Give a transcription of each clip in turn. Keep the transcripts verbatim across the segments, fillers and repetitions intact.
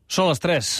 Són les tres.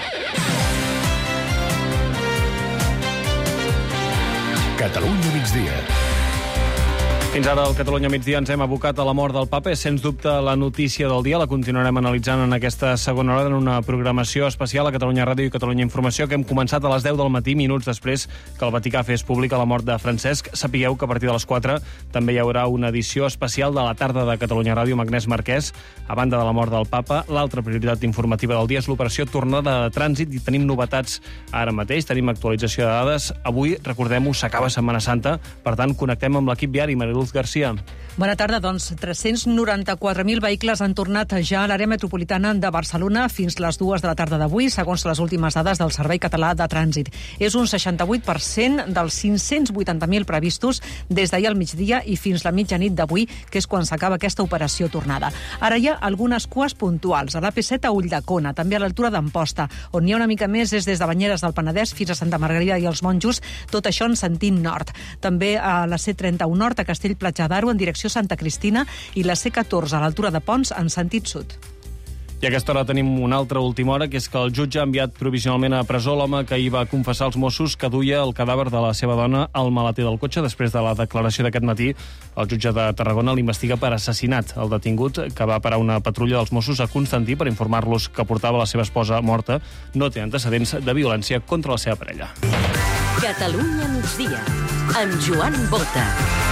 Catalunya migdia. Fins ara al Catalunya migdia ens hem abocat a la mort del papa. És, sens dubte, la notícia del dia. La continuarem analitzant en aquesta segona hora en una programació especial a Catalunya Ràdio i Catalunya Informació que hem començat a les deu del matí, minuts després que el Vaticà fes pública la mort de Francesc. Sapigueu que a partir de les quatre també hi haurà una edició especial de la tarda de Catalunya Ràdio amb Agnès Marquès. A banda de la mort del papa, l'altra prioritat informativa del dia és l'operació Tornada de Trànsit i tenim novetats ara mateix, tenim actualització de dades. Avui, recordem-ho, s'acaba Setmana Santa, per tant, connectem amb l'equip viari. Mariluz Garcia. Bona tarda, doncs. tres-cents noranta-quatre mil vehicles han tornat ja a l'àrea metropolitana de Barcelona fins les dues de la tarda d'avui, segons les últimes dades del Servei Català de Trànsit. És un seixanta-vuit per cent dels cinc-cents vuitanta mil previstos des d'ahir al migdia i fins la mitjanit d'avui, que és quan s'acaba aquesta operació tornada. Ara hi ha algunes cues puntuals. A l'A P set a Ulldecona, també a l'altura d'Amposta. On hi ha una mica més és des de Banyeres del Penedès fins a Santa Margarida i els Monjos, tot això en sentit nord. També a la C trenta-u nord a Castell-Platja d'Aro en direcció Santa Cristina i la C catorze a l'altura de Pons en sentit sud. I a aquesta hora tenim una altra última hora, que és que el jutge ha enviat provisionalment a presó l'home que ahir va confessar als Mossos que duia el cadàver de la seva dona al maleter del cotxe. Després de la declaració d'aquest matí, el jutge de Tarragona l'investiga per assassinat. El detingut, que va parar una patrulla dels Mossos a Constantí per informar-los que portava la seva esposa morta, no té antecedents de violència contra la seva parella. Catalunya migdia, amb Joan Bota.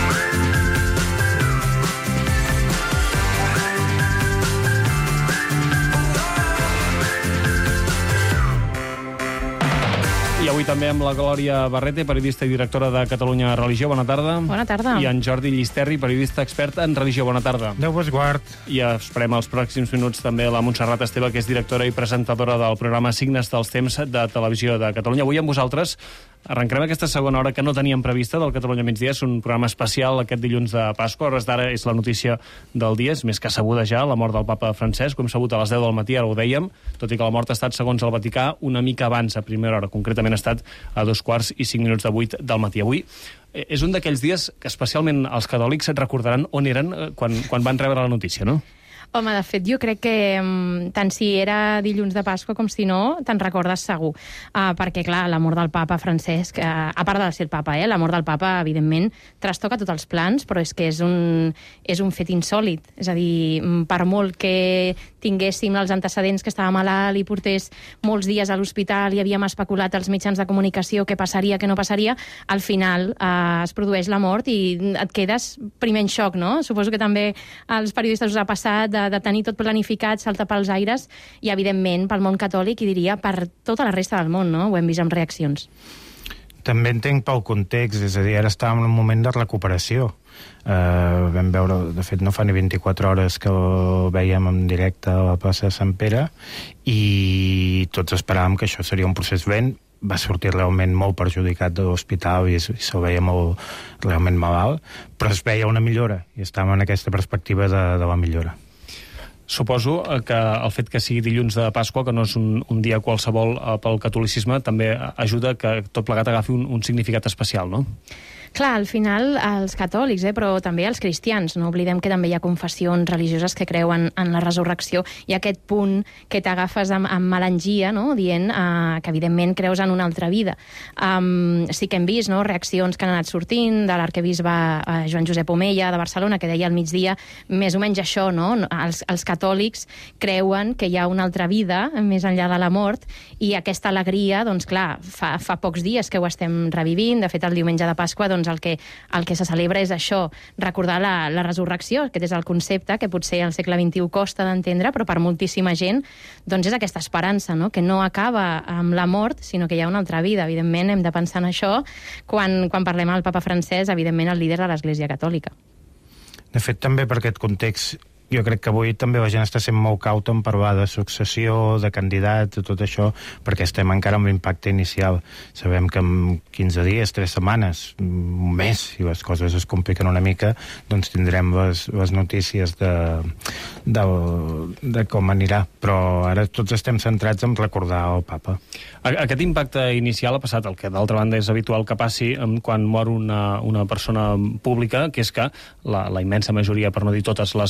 I avui també amb la Glòria Barrete, periodista i directora de Catalunya Religió. Bona tarda. Bona tarda. I en Jordi Llisterri, periodista expert en religió. Bona tarda. Déu vos guard. I esperem els pròxims minuts també la Montserrat Esteve, que és directora i presentadora del programa Signes dels Temps de Televisió de Catalunya. Avui amb vosaltres arrencarem aquesta segona hora que no teníem prevista del Catalunya migdia. És un programa especial aquest dilluns de Pasqua. A hores d'ara és la notícia del dia, és més que sabuda ja, la mort del papa Francesc. Ho hem sabut a les deu del matí, ara ho dèiem, tot i que la mort ha estat, segons el Vaticà, una mica abans, a primera hora. Concretament ha estat a dos quarts i cinc minuts de vuit del matí. Avui és un d'aquells dies que especialment els catòlics et recordaran on eren quan, quan van rebre la notícia, no? Home, de fet, jo crec que um, tant si era dilluns de Pasqua com si no, te'n recordes segur. Uh, perquè, clar, la mort del papa Francesc, uh, a part de ser el papa, eh, la mort del papa, evidentment, trastoca tots els plans, però és que és un, és un fet insòlit. És a dir, per molt que tinguéssim els antecedents que estava malalt i portés molts dies a l'hospital i havíem especulat als mitjans de comunicació què passaria, què no passaria, al final uh, es produeix la mort i et quedes primer en xoc, no? Suposo que també als periodistes us ha passat de, de tenir tot planificat, saltar pels aires i, evidentment, pel món catòlic i diria per tota la resta del món, no? Ho hem vist amb reaccions. També entenc pel context, és a dir, ara estàvem en un moment de recuperació. Uh, vam veure, de fet no fa ni vint-i-quatre hores que ho veiem en directe a la plaça de Sant Pere i tots esperàvem que això seria un procés lent. Va sortir realment molt perjudicat de l'hospital i, i se'l veia molt realment malalt, però es veia una millora i estàvem en aquesta perspectiva de, de la millora. Suposo que el fet que sigui dilluns de Pasqua, que no és un, un dia qualsevol pel catolicisme, també ajuda que tot plegat agafi un, un significat especial, no? Clar, al final els catòlics, eh, però també els cristians, no oblidem que també hi ha confessions religioses que creuen en la resurrecció i aquest punt que t'agafes amb, amb melangia, no?, dient uh, que evidentment creus en una altra vida. Um, sí que hem vist, no?, reaccions que han anat sortint de l'arquebisbe uh, Joan Josep Omella de Barcelona, que deia al migdia més o menys això, no?, els, els catòlics creuen que hi ha una altra vida més enllà de la mort i aquesta alegria, doncs clar, fa, fa pocs dies que ho estem revivint. De fet, el diumenge de Pasqua, doncs el que, el que se celebra és això, recordar la, la resurrecció, aquest és el concepte que potser al segle vint-i-u costa d'entendre, però per moltíssima gent doncs és aquesta esperança, no?, que no acaba amb la mort, sinó que hi ha una altra vida. Evidentment hem de pensar en això quan, quan parlem al papa Francesc, evidentment el líder de l'Església Catòlica. De fet, també per aquest context, jo crec que avui també la gent està sent molt cauta en parlar de successió, de candidats, de tot això, perquè estem encara amb l'impacte inicial. Sabem que en quinze dies, tres setmanes, un mes, si les coses es compliquen una mica, doncs tindrem les, les notícies de, de, de com anirà. Però ara tots estem centrats en recordar el papa. Aquest impacte inicial ha passat el que d'altra banda és habitual que passi quan mor una, una persona pública, que és que la, la immensa majoria, per no dir totes les veus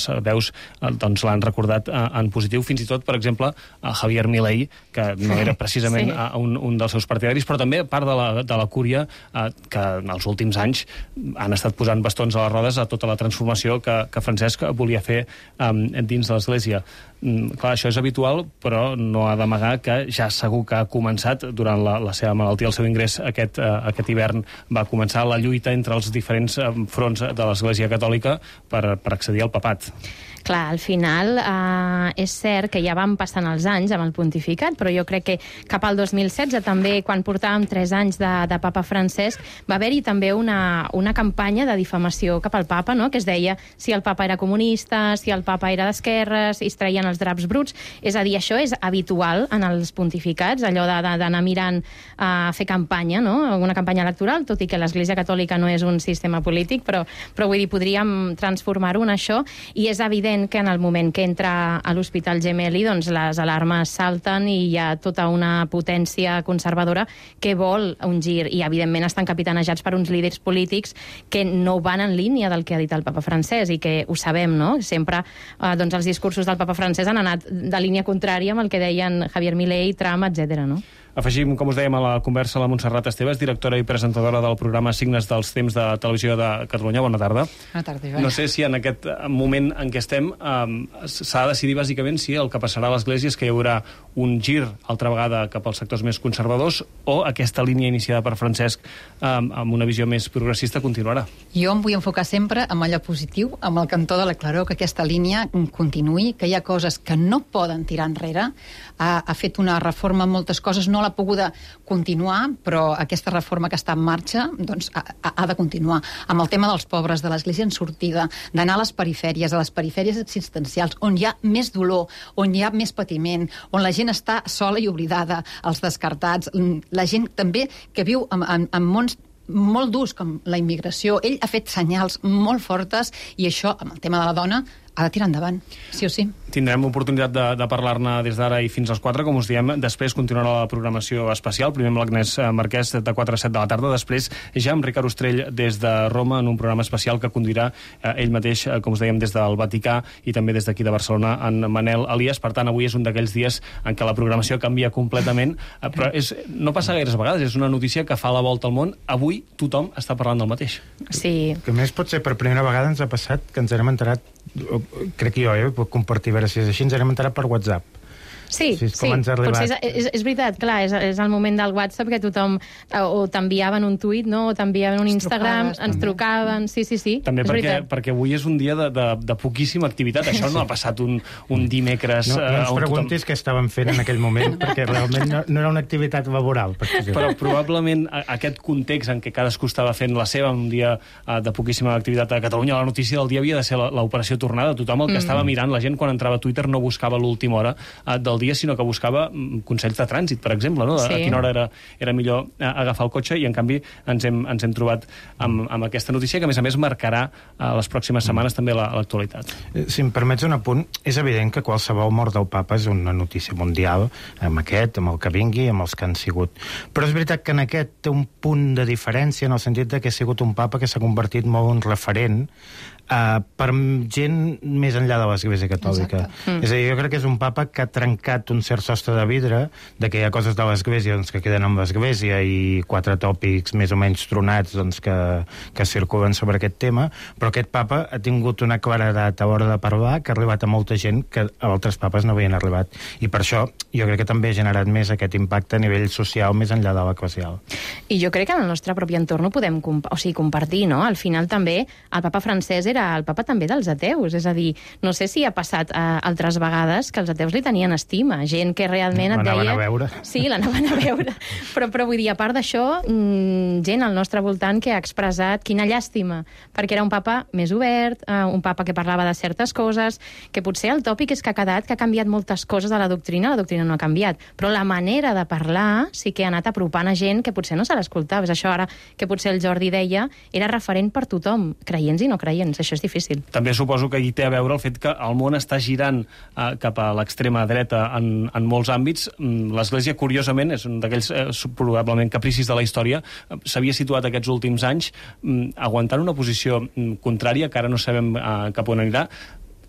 esforços eh, doncs l'han recordat eh, en positiu, fins i tot, per exemple, a Javier Milei, que no era precisament sí. un, un dels seus partidaris, però també part de la, de la cúria eh, que en els últims anys han estat posant bastons a les rodes a tota la transformació que, que Francesc volia fer eh, dins l'Església. Mm, clar, això és habitual, però no ha d'amagar que ja segur que ha començat durant la, la seva malaltia, el seu ingrés aquest, eh, aquest hivern va començar la lluita entre els diferents eh, fronts de l'Església Catòlica per, per accedir al papat. Clar, al final eh, és cert que ja van passant els anys amb el pontificat, però jo crec que cap al dos mil setze, també, quan portàvem tres anys de, de papa Francesc, va haver-hi també una, una campanya de difamació cap al papa, no?, que es deia si el papa era comunista, si el papa era d'esquerres, i es traien els draps bruts. És a dir, això és habitual en els pontificats, allò d'anar mirant a fer campanya, no?, una campanya electoral, tot i que l'Església Catòlica no és un sistema polític, però, però vull dir, podríem transformar-ho en això, i és evident que en el moment que entra a l'Hospital Gemelli, doncs les alarmes salten i hi ha tota una potència conservadora que vol un gir, i evidentment estan capitanejats per uns líders polítics que no van en línia del que ha dit el papa Francesc, i que ho sabem, no? Sempre eh, doncs els discursos del papa Francesc han anat de línia contrària amb el que deien Javier Milei, Trump, etcètera, no? Afegim, com us dèiem, a la conversa la Montserrat Esteves, directora i presentadora del programa Signes dels Temps de Televisió de Catalunya. Bona tarda. Bona tarda, Joan. No sé si en aquest moment en què estem eh, s'ha de decidir bàsicament si el que passarà a l'Església és que hi haurà un gir altra vegada cap als sectors més conservadors, o aquesta línia iniciada per Francesc eh, amb una visió més progressista continuarà. Jo em vull enfocar sempre en allò positiu, amb el cantó de la claror, que aquesta línia continuï, que hi ha coses que no poden tirar enrere. Ha, ha fet una reforma en moltes coses, no l'ha poguda continuar, però aquesta reforma que està en marxa doncs, ha, ha de continuar. Amb el tema dels pobres, de l'Església en sortida, d'anar a les perifèries, a les perifèries existencials, on hi ha més dolor, on hi ha més patiment, on la gent està sola i oblidada, els descartats, la gent també que viu en, en, en mons molt durs, com la immigració. Ell ha fet senyals molt fortes, i això, amb el tema de la dona, ha de tirar endavant, sí o sí. Tindrem oportunitat de, de parlar-ne des d'ara i fins als quatre, com us diem. Després continuarà la programació especial, primer amb l'Agnès Marquès de quatre a set de la tarda, després ja amb Ricard Ostrell des de Roma en un programa especial que conduirà eh, ell mateix, eh, com us dèiem, des del Vaticà, i també des d'aquí de Barcelona, en Manel Elias. Per tant, avui és un d'aquells dies en què la programació canvia completament, eh, però és, no passa gaires vegades, és una notícia que fa la volta al món. Avui tothom està parlant del mateix. Sí. Que més pot ser per primera vegada ens ha passat que ens hem enterat, crec que jo, eh, puc compartir, a veure si és així, ens hem enterat per WhatsApp. Sí, sí, sí. Potser és, és, és veritat, clar, és, és el moment del WhatsApp que tothom o t'enviaven un tuit, no? O t'enviaven un Instagram, ens també. trucaven, sí, sí, sí. També perquè, perquè avui és un dia de, de, de poquíssima activitat, això no ha passat un, un dimecres... No, no ens preguntis tothom... què estaven fent en aquell moment, perquè realment no, no era una activitat laboral. Però probablement aquest context en què cadascú estava fent la seva, un dia de poquíssima activitat a Catalunya, la notícia del dia havia de ser l'operació tornada. Tothom el que mm. estava mirant, la gent quan entrava a Twitter no buscava l'última hora del dia, sinó que buscava consells de trànsit, per exemple, no? Sí. A quina hora era, era millor agafar el cotxe, i en canvi ens hem, ens hem trobat amb, amb aquesta notícia que a més a més marcarà a les pròximes setmanes també l'actualitat. Si em permets un apunt, és evident que qualsevol mort del papa és una notícia mundial, amb aquest, amb el que vingui, amb els que han sigut. Però és veritat que en aquest té un punt de diferència en el sentit de que ha sigut un papa que s'ha convertit molt en referent Uh, per gent més enllà de l'Església Catòlica. Mm. És a dir, jo crec que és un papa que ha trencat un cert sostre de vidre, de que hi ha coses de l'Església doncs, que queden amb l'Església, i quatre tòpics més o menys tronats doncs, que, que circulen sobre aquest tema, però aquest papa ha tingut una claredat a l'hora de parlar que ha arribat a molta gent que altres papes no havien arribat. I per això jo crec que també ha generat més aquest impacte a nivell social més enllà de l'eclesial. I jo crec que en el nostre propi entorn ho podem comp o sigui, compartir, no? Al final també el papa Francesc era el papa també dels ateus, és a dir, no sé si ha passat eh, altres vegades que els ateus li tenien estima, gent que realment et deia... L'anaven a veure. Sí, l'anaven a veure, però, però vull dir, a part d'això, mmm, gent al nostre voltant que ha expressat quina llàstima, perquè era un papa més obert, eh, un papa que parlava de certes coses, que potser el tòpic és que ha quedat que ha canviat moltes coses de la doctrina, la doctrina no ha canviat, però la manera de parlar sí que ha anat apropant a gent que potser no se l'escoltava. És això ara que potser el Jordi deia, era referent per tothom, creients i no creients, això és difícil. També suposo que hi té a veure el fet que el món està girant eh, cap a l'extrema dreta en, en molts àmbits. L'Església, curiosament, és un d'aquells eh, probablement capricis de la història, s'havia situat aquests últims anys eh, aguantant una posició eh, contrària, que ara no sabem eh, cap on anirà.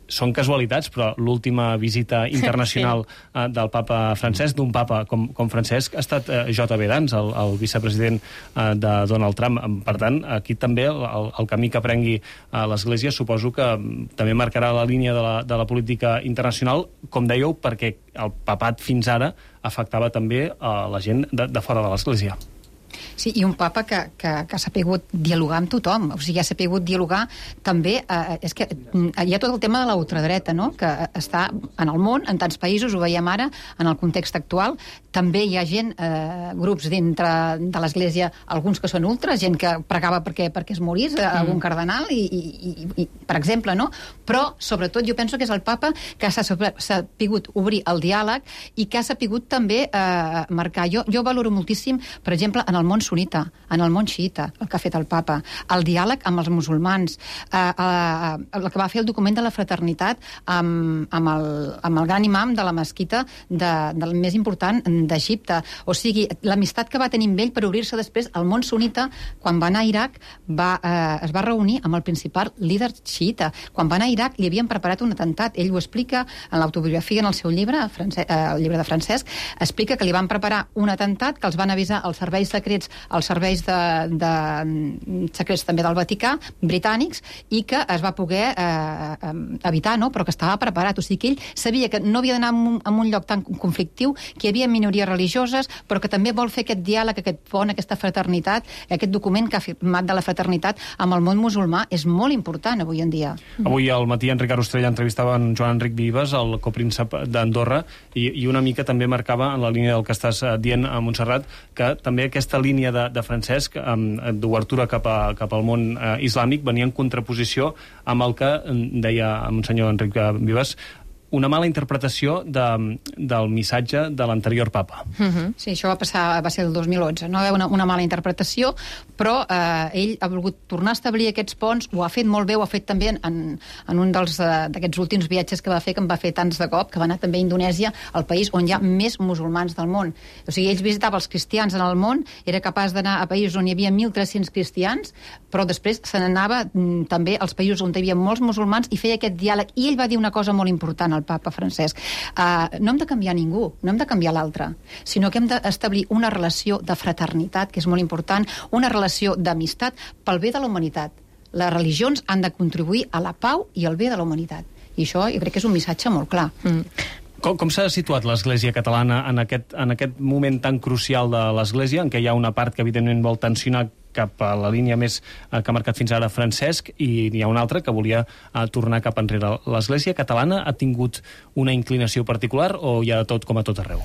són casualitats, però l'última visita internacional sí. eh, del papa Francesc, d'un papa com, com Francesc, ha estat eh, J B Dance, el, el vicepresident eh, de Donald Trump. Per tant, aquí també el, el, el camí que prengui eh, l'Església suposo que també marcarà la línia de la, de la política internacional, com dèieu, perquè el papat fins ara afectava també a la gent de, de fora de l'Església. Sí, i un papa que, que, que s'ha pogut dialogar amb tothom, o sigui, s'ha pogut dialogar també, eh, és que hi ha tot el tema de la ultradreta, no?, que està en el món, en tants països, ho veiem ara, en el context actual, també hi ha gent, eh, grups dintre de l'Església, alguns que són ultras, gent que pregava perquè, perquè es morís, mm. algun cardenal, i, i, i, per exemple, no?, però, sobretot, jo penso que és el papa que s'ha sapigut obrir el diàleg i que ha sapigut també eh, marcar. Jo, jo valoro moltíssim, per exemple, en el món sunita, en el món xiita, el que ha fet el papa, el diàleg amb els musulmans, eh, eh, el que va fer el document de la fraternitat amb, amb, el, amb el gran imam de la mesquita de, del més important d'Egipte. O sigui, l'amistat que va tenir amb ell per obrir-se després al món sunita, quan va anar a Iraq, va, eh, es va reunir amb el principal líder xiita. Quan va anar a Iraq li havien preparat un atemptat. Ell ho explica en l'autobiografia, en el seu llibre, eh, el llibre de Francesc, explica que li van preparar un atemptat, que els van avisar els serveis secrets, els serveis de, de secrets també del Vaticà, britànics, i que es va poder eh, evitar, no?, però que estava preparat. O sigui que ell sabia que no havia d'anar en, un, en un lloc tan conflictiu, que hi havia minories religioses, però que també vol fer aquest diàleg, aquest pont, aquesta fraternitat, aquest document que ha firmat de la fraternitat amb el món musulmà és molt important avui en dia. Avui al matí Enric Arostrella entrevistava en Joan Enric Vives, el copríncep d'Andorra, i, i una mica també marcava en la línia del que estàs dient a Montserrat, que també aquesta línia de, de Francesc, d'obertura cap, a, cap al món eh, islàmic, venia en contraposició amb el que deia Monsenyor Enric Vives, una mala interpretació de, del missatge de l'anterior papa. Uh-huh. Sí, això va passar, va ser el dos mil onze. No va haver una, una mala interpretació, però eh, ell ha volgut tornar a establir aquests ponts, ho ha fet molt bé, ho ha fet també en, en un dels d'aquests últims viatges que va fer, que en va fer tants de cop, que va anar també a Indonèsia, el país on hi ha més musulmans del món. O sigui, ell visitava els cristians en el món, era capaç d'anar a països on hi havia mil tres-cents cristians, però després se n'anava mm, també als països on hi havia molts musulmans i feia aquest diàleg. I ell va dir una cosa molt important, el papa Francesc. Uh, no hem de canviar ningú, no hem de canviar l'altre, sinó que hem d'establir una relació de fraternitat, que és molt important, una relació d'amistat pel bé de la humanitat. Les religions han de contribuir a la pau i al bé de la humanitat. I això jo crec que és un missatge molt clar. Mm. Com, com s'ha situat l'Església catalana en aquest, en aquest moment tan crucial de l'Església, en què hi ha una part que evidentment vol tensionar cap a la línia més eh, que ha marcat fins ara Francesc, i hi ha una altra que volia eh, tornar cap enrere. L'Església catalana ha tingut una inclinació particular o hi ha de tot com a tot arreu?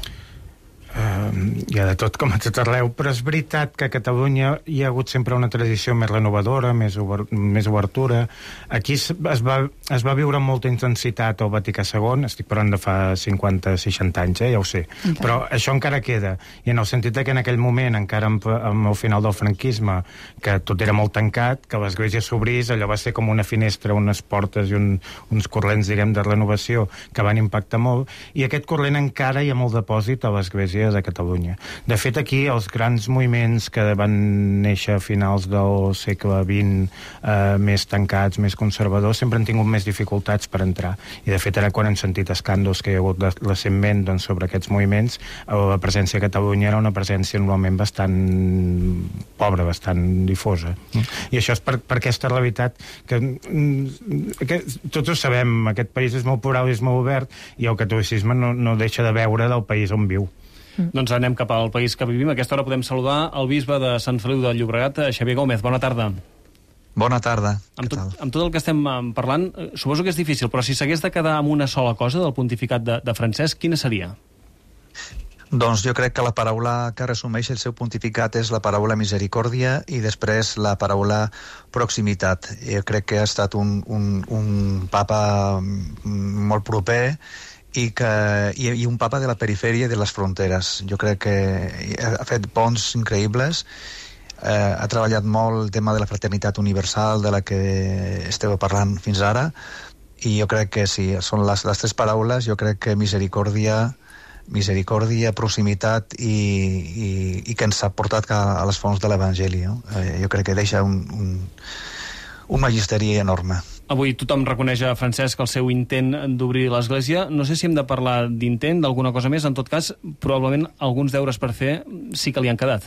Uh, hi ha de tot com a tot arreu, però és veritat que a Catalunya hi ha hagut sempre una tradició més renovadora, més, ober, més obertura. Aquí es va, es va viure amb molta intensitat al Vaticà segon, estic parlant de fa cinquanta seixanta anys, eh, ja ho sé, okay. Però això encara queda, i en el sentit que en aquell moment, encara amb, amb el final del franquisme, que tot era molt tancat, que l'Església s'obrís, allò va ser com una finestra, unes portes i un, uns corrents, diguem, de renovació que van impactar molt, i aquest corrent encara hi ha molt depòsit a l'Església de Catalunya. De fet, aquí els grans moviments que van néixer a finals del segle vint, eh, més tancats, més conservadors, sempre han tingut més dificultats per entrar. I de fet, ara quan hem sentit escàndols que hi ha hagut recentment, doncs, sobre aquests moviments, la presència a Catalunya era una presència normalment bastant pobra, bastant difosa. I això és per, per aquesta realitat que, que tots ho sabem, aquest país és molt plural i és molt obert, i el catolicisme no, no deixa de veure del país on viu. Mm. Doncs anem cap al país que vivim. A aquesta hora podem saludar el bisbe de Sant Feliu de Llobregat, Xavier Gómez. Bona tarda. Bona tarda. Amb tot, amb tot el que estem parlant, suposo que és difícil, però si s'hagués de quedar amb una sola cosa del pontificat de, de Francesc, quina seria? Doncs jo crec que la paraula que resumeix el seu pontificat és la paraula misericòrdia i després la paraula proximitat. Jo crec que ha estat un, un, un papa molt proper i, que, i, i un papa de la perifèria de les fronteres. Jo crec que ha fet ponts increïbles, eh, ha treballat molt el tema de la fraternitat universal de la que esteu parlant fins ara, i jo crec que sí, són les, les tres paraules. Jo crec que misericòrdia, misericòrdia, proximitat i, i, i que ens ha portat a, a les fonts de l'Evangeli. No? Eh, jo crec que deixa un, un, un magisteri enorme. Avui tothom reconeix a Francesc el seu intent d'obrir l'Església. No sé si hem de parlar d'intent, d'alguna cosa més. En tot cas, probablement alguns deures per fer sí que li han quedat.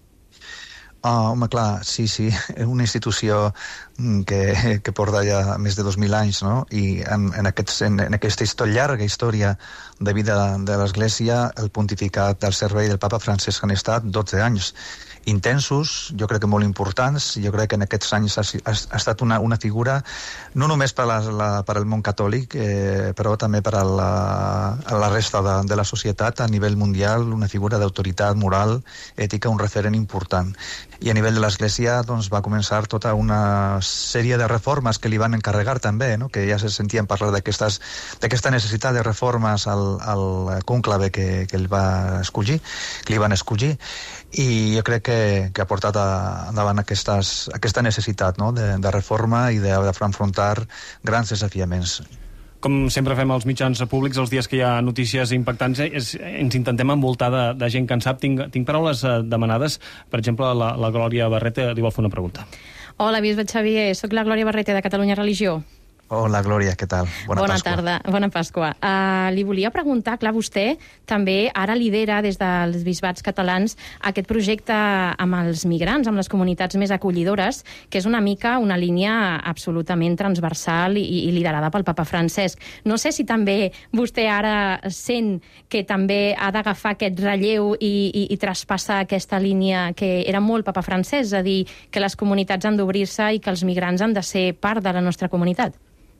Oh, home, clar, sí, sí. És una institució que, que porta ja més de dos mil anys, no? I en, en, aquests, en, en aquesta història, llarga història de vida de l'Església, el pontificat del servei del papa Francesc han estat dotze anys. Intensos, jo crec que molt importants. Jo crec que en aquests anys ha, ha, ha estat una, una figura no només per, la, la, per al món catòlic, eh, però també per a la, a la resta de, de la societat a nivell mundial, una figura d'autoritat moral, ètica, un referent important. I a nivell de l'Església doncs, va començar tota una sèrie de reformes que li van encarregar també, no? Que ja se sentien parlar d'aquesta necessitat de reformes al, al conclave que, que, el va escollir, que li van escollir, i jo crec que, que ha portat a, endavant aquestes, aquesta necessitat, no? de, de reforma i d'afrontar grans desafiaments. Com sempre fem als mitjans públics, els dies que hi ha notícies impactants, és, ens intentem envoltar de, de gent que en sap. Tinc, tinc paraules eh, demanades. Per exemple, la, la Glòria Barrete li vol fer una pregunta. Hola, bisbe Xavier, soc la Glòria Barrete de Catalunya Religió. Hola, Glòria, què tal? Bona, bona Pasqua. tarda, bona Pasqua. Uh, li volia preguntar, clar, vostè també ara lidera des dels bisbats catalans aquest projecte amb els migrants, amb les comunitats més acollidores, que és una mica una línia absolutament transversal i, i liderada pel papa Francesc. No sé si també vostè ara sent que també ha d'agafar aquest relleu i, i, i traspassar aquesta línia que era molt papa Francesc, és a dir, que les comunitats han d'obrir-se i que els migrants han de ser part de la nostra comunitat.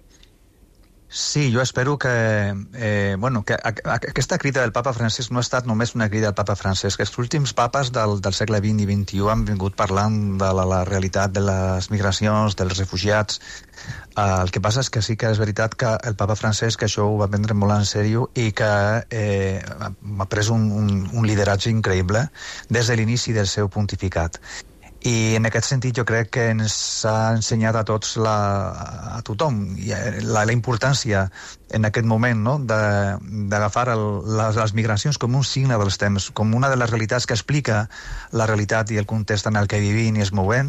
Sí, jo espero que, eh, bueno, que a, a, aquesta crida del papa Francesc no ha estat només una crida del papa Francesc. Els últims papes del, del segle vint i vint-i-u han vingut parlant de la, la realitat de les migracions, dels refugiats. Uh, el que passa és que sí que és veritat que el papa Francesc això ho va prendre molt en sèrio i que eh, ha pres un, un, un lideratge increïble des de l'inici del seu pontificat. I en aquest sentit jo crec que ens ha ensenyat a tots, la, a tothom, la, la importància en aquest moment, no? d'agafar les, les migracions com un signe dels temps, com una de les realitats que explica la realitat i el context en el que vivim i es movem.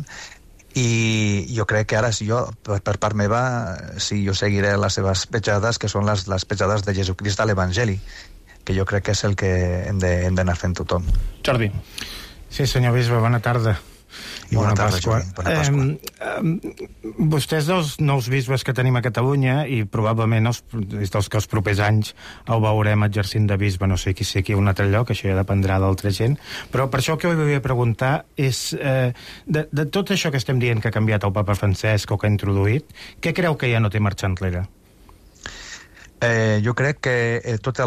I jo crec que ara, si jo, per, per part meva, sí, jo seguiré les seves petjades, que són les, les petjades de Jesucrist a l'Evangeli, que jo crec que és el que hem d'anar fent tothom. Jordi. Sí, senyor bisbe, bona tarda. I bona, bona tarda, Pasqua. Joan. Bona Pasqua. Eh, eh, vostès dels nous bisbes que tenim a Catalunya i probablement els, dels que els propers anys el veurem exercint de bisbe, no sé qui sé aquí a un altre lloc, això ja dependrà d'altra gent, però per això el que us volia preguntar és eh, de, de tot això que estem dient que ha canviat el papa Francesc o que ha introduït, què creu que ja no té marxa enrere? Eh, jo crec que eh, tota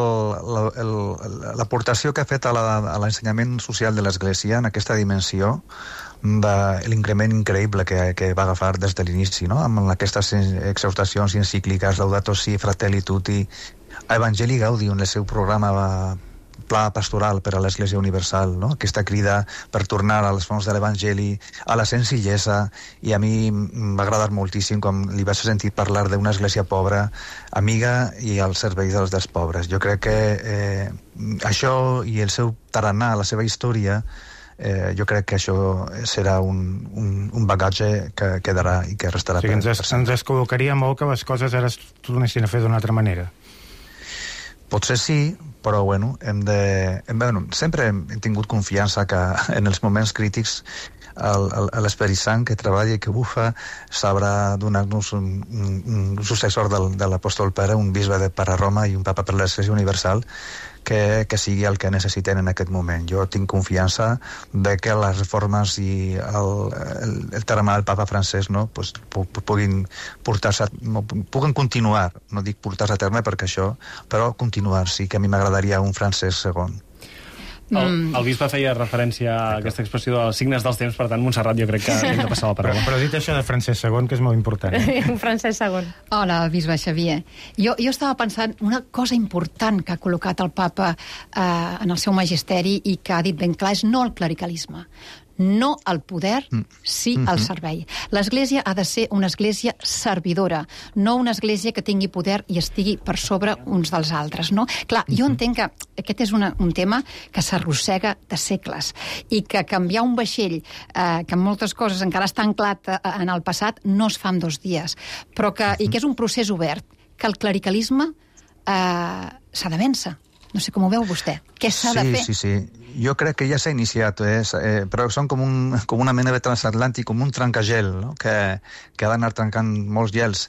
l'aportació que ha fet a l'ensenyament social de l'Església en aquesta dimensió, de l'increment increïble que, que va agafar des de l'inici, no? Amb aquestes exhortacions encícliques, Laudato Si, Fratelli Tutti, Evangelii Gaudium, el seu programa va pla pastoral per a l'Església Universal, no? Aquesta crida per tornar als fons de l'Evangeli, a la senzillesa, i a mi m'ha agradat moltíssim com li vaig sentir parlar d'una església pobra, amiga i al servei dels, dels pobres. Jo crec que eh, això i el seu tarannà, la seva història, eh, jo crec que això serà un, un, un bagatge que quedarà i que restarà. O sigui, per, ens, ens es col·locaria molt que les coses ara es tornessin a fer d'una altra manera. Potser sí, però bueno, hem de, hem, bueno, sempre hem tingut confiança que en els moments crítics l'Esperit Sant que treballa i que bufa sabrà donar-nos un, un, un successor del, de l'apòstol Pere, un bisbe de, per a Roma i un papa per l'Església Universal, que, que sigui el que necessitem en aquest moment. Jo tinc confiança de que les reformes i el, el, el tarannà del papa Francesc, no, pues, puguin portar-se, puguen continuar, no dic portar-se a terme perquè això, però continuar, sí que a mi m'agradaria un Francesc segon. El, el bisbe feia referència a aquesta expressió dels signes dels temps, per tant, Montserrat, jo crec que hem de passar la paraula. Però, però dit això de Francesc segon, que és molt important. Francesc segon. Hola, bisbe Xavier. Jo, jo estava pensant una cosa important que ha col·locat el papa eh, en el seu magisteri i que ha dit ben clar és no el clericalisme. no el poder, sí el servei. L'Església ha de ser una església servidora, no una església que tingui poder i estigui per sobre uns dels altres, no? Clar, jo entenc que aquest és una, un tema que s'arrossega de segles i que canviar un vaixell eh, que en moltes coses encara està anclat eh, en el passat no es fa en dos dies, però que, i que és un procés obert, que el clericalisme eh, s'ha de vèncer. No sé com ho veu vostè. Què s'ha sí, de fer? Sí, sí, jo crec que ja s'ha iniciat, eh? Eh, però són com, un, com una mena de transatlàntic, com un trencagel, no? que, que ha d'anar trencant molts gels.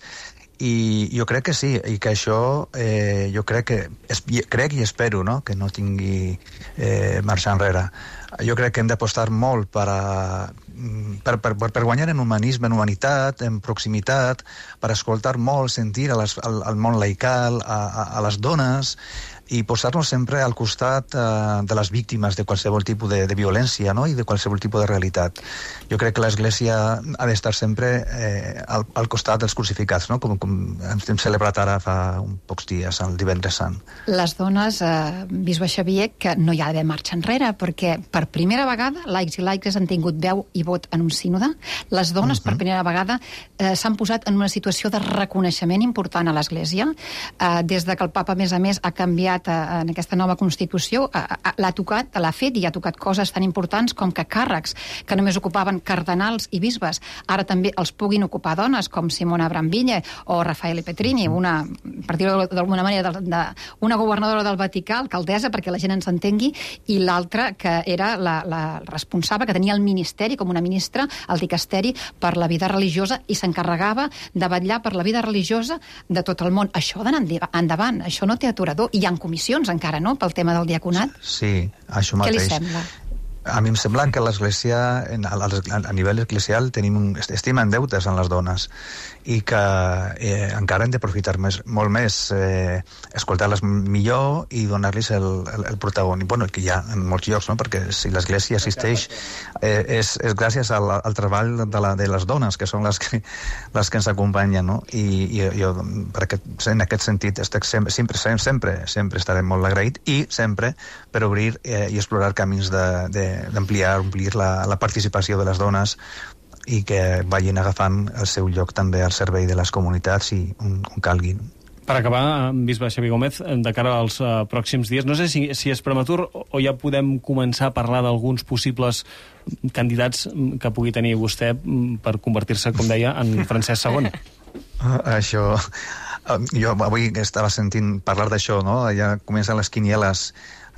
I jo crec que sí, i que això eh, jo crec que es, crec i espero, no? Que no tingui eh, marxa enrere. Jo crec que hem d'apostar molt per, a, per, per, per guanyar en humanisme, en humanitat, en proximitat, per escoltar molt, sentir a les, al, al món laical, a, a, a les dones, i posar-nos sempre al costat eh, de les víctimes de qualsevol tipus de, de violència, no? I de qualsevol tipus de realitat. Jo crec que l'Església ha d'estar sempre eh, al, al costat dels crucificats, no? Com, com hem celebrat ara fa un pocs dies, el divendres sant. Les dones, eh, bisbe Xavier, que no hi ha d'haver marxa enrere, perquè per primera vegada laics i laiques han tingut veu i vot en un sínode. Les dones, uh-huh. per primera vegada, eh, s'han posat en una situació de reconeixement important a l'Església. Eh, des de que el papa, a més a més, ha canviat en aquesta nova Constitució, l'ha tocat, l'ha fet i ha tocat coses tan importants com que càrrecs que només ocupaven cardenals i bisbes, ara també els puguin ocupar dones, com Simona Brambilla o Raffaele Petrini, una, per dir-ho d'alguna manera, de, de, una governadora del Vaticà, alcaldessa, perquè la gent ens entengui, i l'altra que era la, la responsable, que tenia el ministeri, com una ministra, el dicasteri, per la vida religiosa, i s'encarregava de vetllar per la vida religiosa de tot el món. Això ha d'anar endavant, això no té aturador, i hi ha comissions encara, no?, pel tema del diaconat. Sí, això mateix. Què li sembla? A mi em sembla que l'Església, a, a nivell eclesial, tenim un, estem en deutes en les dones i que eh, encara hem d'aprofitar més, molt més, eh, escoltar-les millor i donar-los el, el, el protagonisme, bueno, que hi ha en molts llocs, no? Perquè si l'Església assisteix eh, és, és gràcies al, al treball de, la, de les dones, que són les que, les que ens acompanyen, no? I, i jo, per aquest, en aquest sentit, estic sempre, sempre, sempre, sempre estarem molt agraït i sempre per obrir eh, i explorar camins de, de d'ampliar, omplir la, la participació de les dones i que vagin agafant el seu lloc també al servei de les comunitats i on, on calguin. Per acabar, bisbe Xavier Gómez, de cara als uh, pròxims dies, no sé si, si és prematur o ja podem començar a parlar d'alguns possibles candidats que pugui tenir vostè per convertir-se, com deia, en Francesc segon. Uh, això... Uh, jo avui estava sentint parlar d'això, no? Ja comencen les quinieles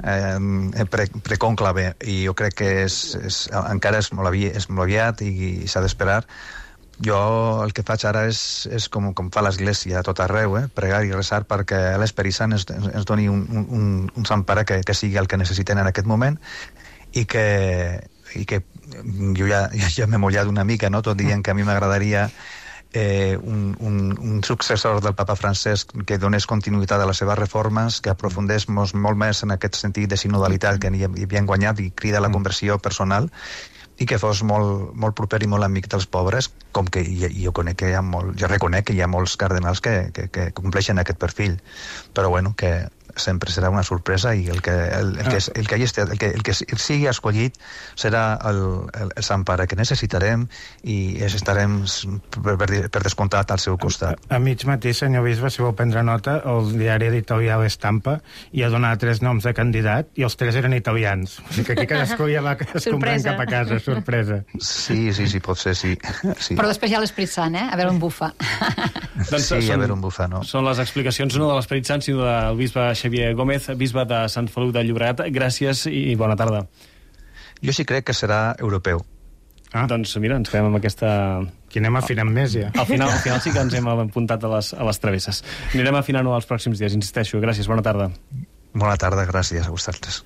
eh, pre, precònclave, i jo crec que és, és, encara és molt, aviat, és molt aviat i, i s'ha d'esperar. Jo el que faig ara és, és com, com fa l'Església a tot arreu, eh? Pregar i resar perquè l'Esperit Sant ens, ens doni un, un, un sant pare que, que sigui el que necessiten en aquest moment i que, i que jo ja, ja m'he mullat una mica, no? Tot dient que a mi m'agradaria Eh, un, un, un successor del papa Francesc que donés continuïtat a les seves reformes, que aprofundés molt més en aquest sentit de sinodalitat que hi havien guanyat i crida a la conversió personal, i que fos molt, molt proper i molt amic dels pobres, com que jo, jo conec que hi ha molt, jo reconec que hi ha molts cardenals que, que, que compleixen aquest perfil, però bueno, que sempre serà una sorpresa i el que, el, el que, el que, estat, el que, el que sigui escollit serà el, el, el Sant Pare que necessitarem i estarem per, per descomptat al seu costat. A, a mig matí, senyor bisbe, si vol prendre nota, el diari d'Italià L'Estampa hi ha donat tres noms de candidat i els tres eren italians. O sigui que aquí cadascú ja va escombrant cap a casa, sorpresa. Sí, sí, sí, pot ser, sí. sí. Però després hi ha l'Esperit Sant, eh? A veure on bufa. Doncs sí, són, a veure on bufa, no? Són les explicacions no de l'Esperit Sant, sinó del bisbe Xavier Gómez, bisbe de Sant Feliu de Llobregat. Gràcies i bona tarda. Jo sí crec que serà europeu. Ah. Doncs mira, ens quedem amb aquesta... Aquí anem afinant més, ja. Al final, al final sí que ens hem apuntat a les, a les travesses. Anirem afinant-ho els pròxims dies, insisteixo. Gràcies, bona tarda. Bona tarda, gràcies a vosaltres.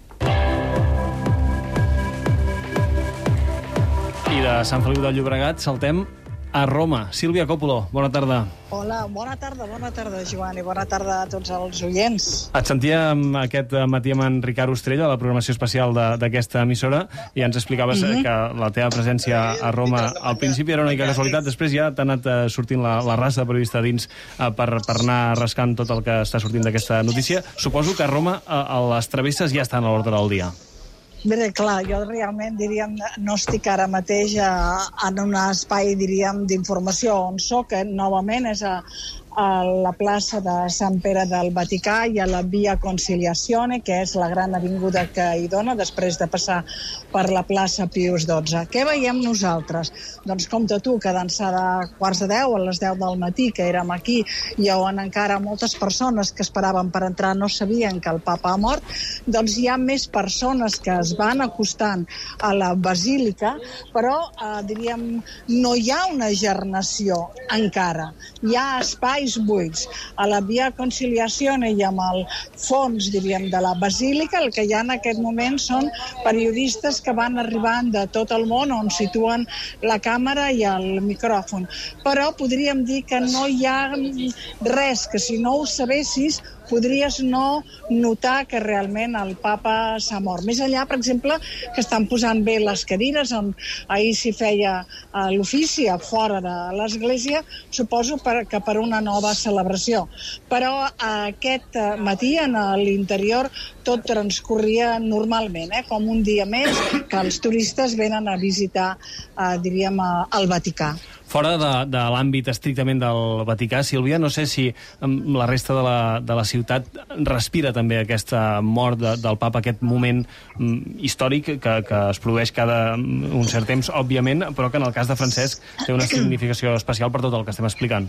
I de Sant Feliu de Llobregat saltem a Roma. Sílvia Còpolo, bona tarda. Hola, bona tarda, bona tarda, Joan, i bona tarda a tots els oients. Et sentia aquest matí amb en Ricard Ostrella, la programació especial d'aquesta emissora, i ens explicaves mm-hmm. que la teva presència a Roma al principi era una mica casualitat, després ja t'ha anat sortint la, la raça prevista dins per, per anar rascant tot el que està sortint d'aquesta notícia. Suposo que a Roma a, a les travesses ja estan a l'ordre del dia. Bé, clar, jo realment, diríem, no estic ara mateix a, en un espai, diríem, d'informació on soc, eh? Novament és a, a la plaça de Sant Pere del Vaticà i a la Via Conciliazione, que és la gran avinguda que hi dona després de passar per la plaça Pius dotze. Què veiem nosaltres? Doncs compta tu que d'ençà de quarts de deu a les deu del matí que érem aquí i on encara moltes persones que esperaven per entrar no sabien que el papa ha mort, doncs hi ha més persones que es van acostant a la basílica, però eh, diríem no hi ha una gernació encara. Hi ha espais buits. A la Via Conciliazione i amb el fons, diríem, de la basílica, el que hi ha en aquest moment són periodistes que van arribant de tot el món on situen la càmera i el micròfon. Però podríem dir que no hi ha res, que si no ho sabessis podries no notar que realment el papa s'ha mort. Més enllà, per exemple, que estan posant bé les cadires on ahir s'hi feia uh, l'ofici a fora de l'església, suposo per, que per una nova celebració. Però uh, aquest uh, matí en l'interior tot transcorria normalment, eh, com un dia més que els turistes venen a visitar, uh, diríem, uh, el Vaticà. Fora de, de l'àmbit estrictament del Vaticà, Sílvia, no sé si um, la resta de la, de la ciutat respira també aquesta mort de, del papa, aquest moment um, històric que, que es produeix cada um, un cert temps, òbviament, però que en el cas de Francesc té una significació especial per tot el que estem explicant.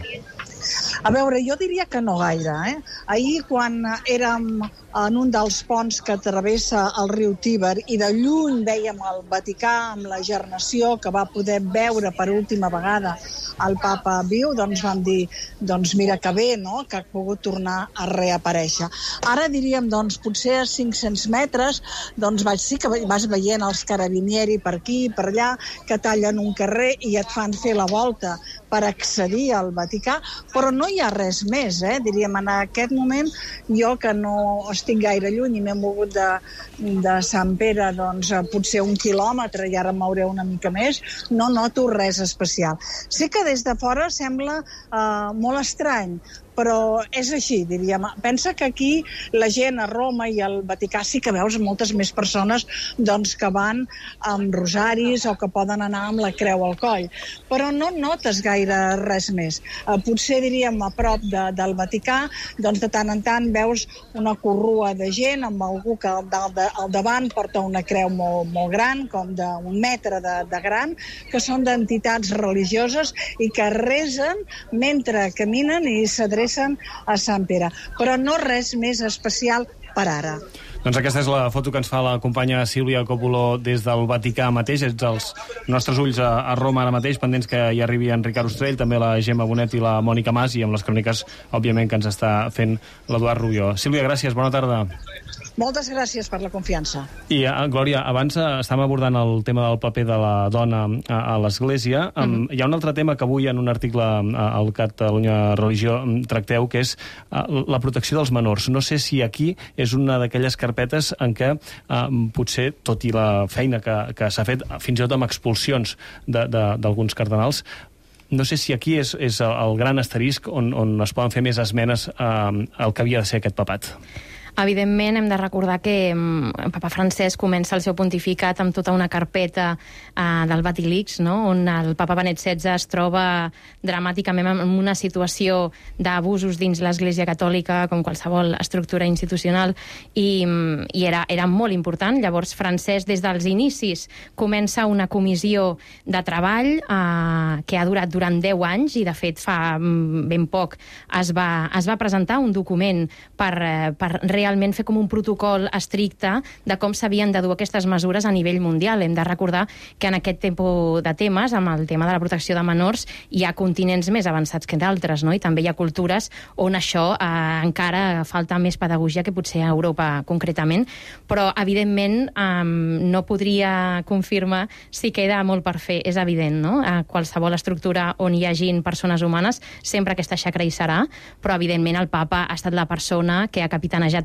A veure, jo diria que no gaire. Eh? Ahir, quan érem en un dels ponts que travessa el riu Tíber i de lluny veiem el Vaticà amb la gernació que va poder veure per última vegada el papa viu, doncs vam dir, doncs mira que bé, no?, que ha pogut tornar a reaparèixer. Ara diríem, doncs, potser a cinc-cents metres, doncs vaig, sí que vas veient els carabinieri per aquí i per allà, que tallen un carrer i et fan fer la volta per accedir al Vaticà, però no hi ha res més, eh? Diríem, en aquest moment, jo que no estic gaire lluny i m'he mogut de, de Sant Pere, doncs, potser un quilòmetre, i ara m'hauré una mica més, no noto res especial. Sí que des de fora sembla eh, molt estrany, però és així, diríem. Pensa que aquí la gent a Roma i al Vaticà sí que veus moltes més persones doncs, que van amb rosaris o que poden anar amb la creu al coll, però no notes gaire res més. Eh, potser, diríem, a prop de, del Vaticà, doncs de tant en tant veus una corrua de gent amb algú que al, de, al davant porta una creu molt, molt gran, com d'un metre de, de gran, que són d'entitats religioses i que resen mentre caminen i s'adrecen a Sant Pere, però no res més especial per ara. Doncs aquesta és la foto que ens fa la companya Sílvia Coppolo des del Vaticà mateix. Ets els nostres ulls a, a Roma ara mateix, pendents que hi arribi en Ricard Ostrell, també la Gemma Bonet i la Mònica Mas, i amb les cròniques, òbviament, que ens està fent l'Eduard Rubió. Sílvia, gràcies, bona tarda. Moltes gràcies per la confiança. I, Glòria, abans estàvem abordant el tema del paper de la dona a, a l'Església. Mm-hmm. Hi ha un altre tema que avui en un article al Catalunya Religió tracteu, que és la protecció dels menors. No sé si aquí és una d'aquelles carpetes en què eh, potser, tot i la feina que, que s'ha fet, fins i tot amb expulsions d'alguns cardenals, no sé si aquí és, és el gran asterisc on, on es poden fer més esmenes eh, al que havia de ser aquest papat. Evidentment, hem de recordar que el papa Francesc comença el seu pontificat amb tota una carpeta eh, del Vatilix, no?, on el papa Benet setze es troba dramàticament en una situació d'abusos dins l'Església Catòlica, com qualsevol estructura institucional, i, i era, era molt important. Llavors, Francesc, des dels inicis, comença una comissió de treball eh, que ha durat durant deu anys, i, de fet, fa ben poc es va, es va presentar un document per, per realment realment fer com un protocol estricte de com s'havien de dur aquestes mesures a nivell mundial. Hem de recordar que en aquest tipus de temes, amb el tema de la protecció de menors, hi ha continents més avançats que d'altres, no? I també hi ha cultures on això eh, encara falta més pedagogia que potser a Europa concretament, però evidentment eh, no podria confirmar si queda molt per fer. És evident, no? A qualsevol estructura on hi hagin persones humanes, sempre aquesta xacra hi serà, però evidentment el papa ha estat la persona que ha capitanejat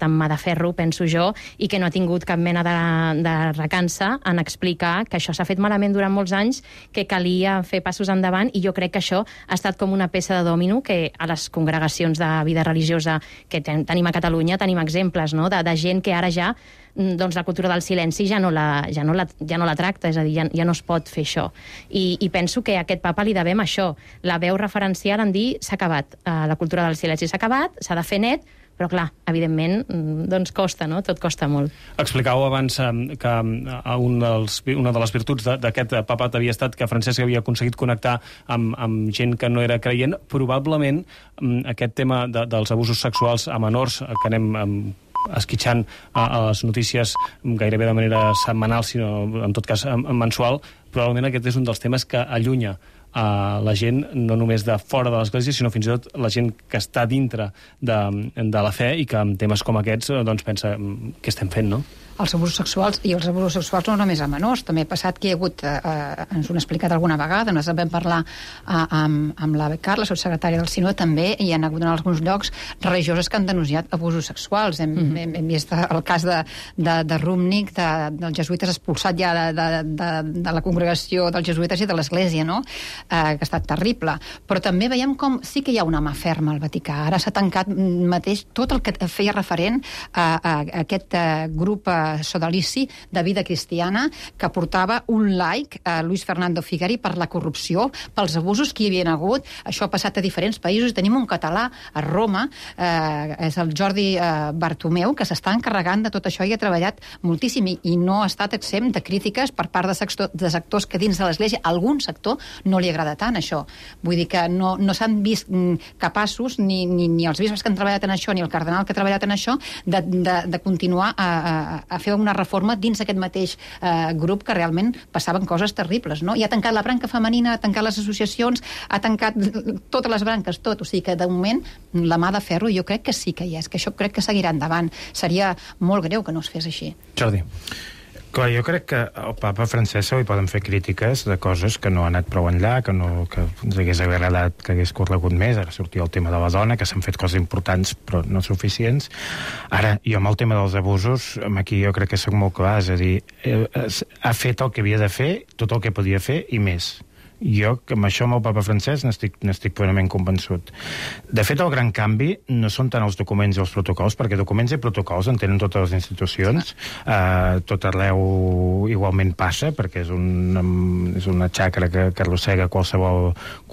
amb mà de ferro, penso jo, i que no ha tingut cap mena de, de recança en explicar que això s'ha fet malament durant molts anys, que calia fer passos endavant, i jo crec que això ha estat com una peça de dòmino que a les congregacions de vida religiosa que ten, tenim a Catalunya tenim exemples, no?, de, de gent que ara ja doncs la cultura del silenci ja no la, ja no la, ja no la tracta, és a dir, ja, ja no es pot fer això. I, I penso que a aquest papa li devem això, la veu referencial en dir s'ha acabat, uh, la cultura del silenci s'ha acabat, s'ha de fer net, però clar, evidentment, doncs costa, no? Tot costa molt. Explicàveu abans eh, que un dels, una de les virtuts d'aquest papat havia estat que Francesc havia aconseguit connectar amb, amb gent que no era creient. Probablement aquest tema de, dels abusos sexuals a menors, que anem amb esquitxant a, a les notícies gairebé de manera setmanal, sinó en tot cas mensual, probablement aquest és un dels temes que allunya a la gent, no només de fora de l'Església, sinó fins i tot la gent que està dintre de, de la fe i que en temes com aquests doncs pensa què estem fent, no? Els abusos sexuals, i els abusos sexuals no només a menors, també ha passat que hi ha hagut, eh, ens ho han explicat alguna vegada, nosaltres vam parlar eh, amb, amb la Carla, secretària del Sinó, també hi ha hagut en alguns llocs religioses que han denunciat abusos sexuals. Hem, mm-hmm. hem, hem vist el cas de, de, de Rumnik, de, dels jesuïtes expulsat ja de, de, de, de la congregació dels jesuïtes i de l'Església, no? Eh, que ha estat terrible. Però també veiem com sí que hi ha una mà ferma al Vaticà. Ara s'ha tancat mateix tot el que feia referent a, a, a aquest uh, grup uh, sodalici de vida cristiana que portava un laic, eh, Luis Fernando Figueri, per la corrupció, pels abusos que hi havia hagut. Això ha passat a diferents països. Tenim un català a Roma, eh, és el Jordi eh, Bartomeu, que s'està encarregant de tot això i ha treballat moltíssim i, i no ha estat exempt de crítiques per part de, sector, de sectors que dins de l'Església, algun sector, no li agrada tant això. Vull dir que no, no s'han vist capaços, ni, ni, ni els bisbes que han treballat en això, ni el cardenal que ha treballat en això, de, de, de continuar a, a, a fer una reforma dins aquest mateix eh, grup que realment passaven coses terribles, no? I ha tancat la branca femenina, ha tancat les associacions, ha tancat totes les branques, tot. O sigui que, de moment, la mà de ferro jo crec que sí que hi és, que això crec que seguirà endavant. Seria molt greu que no es fes així. Jordi. Clar, jo crec que al papa Francesc li poden fer crítiques de coses que no han anat prou enllà, que, no, que ens hagués agradat que hagués corregut més. Ara sortia el tema de la dona, que s'han fet coses importants però no suficients. Ara, jo amb el tema dels abusos, aquí jo crec que soc molt clar, és a dir, eh, ha fet el que havia de fer, tot el que podia fer i més. Jo, amb això, amb el papa Francesc, n'estic, n'estic plenament convençut. De fet, el gran canvi no són tant els documents i els protocols, perquè documents i protocols en tenen totes les institucions, eh, tot arreu igualment passa, perquè és, un, és una xacra que, que arrossega qualsevol,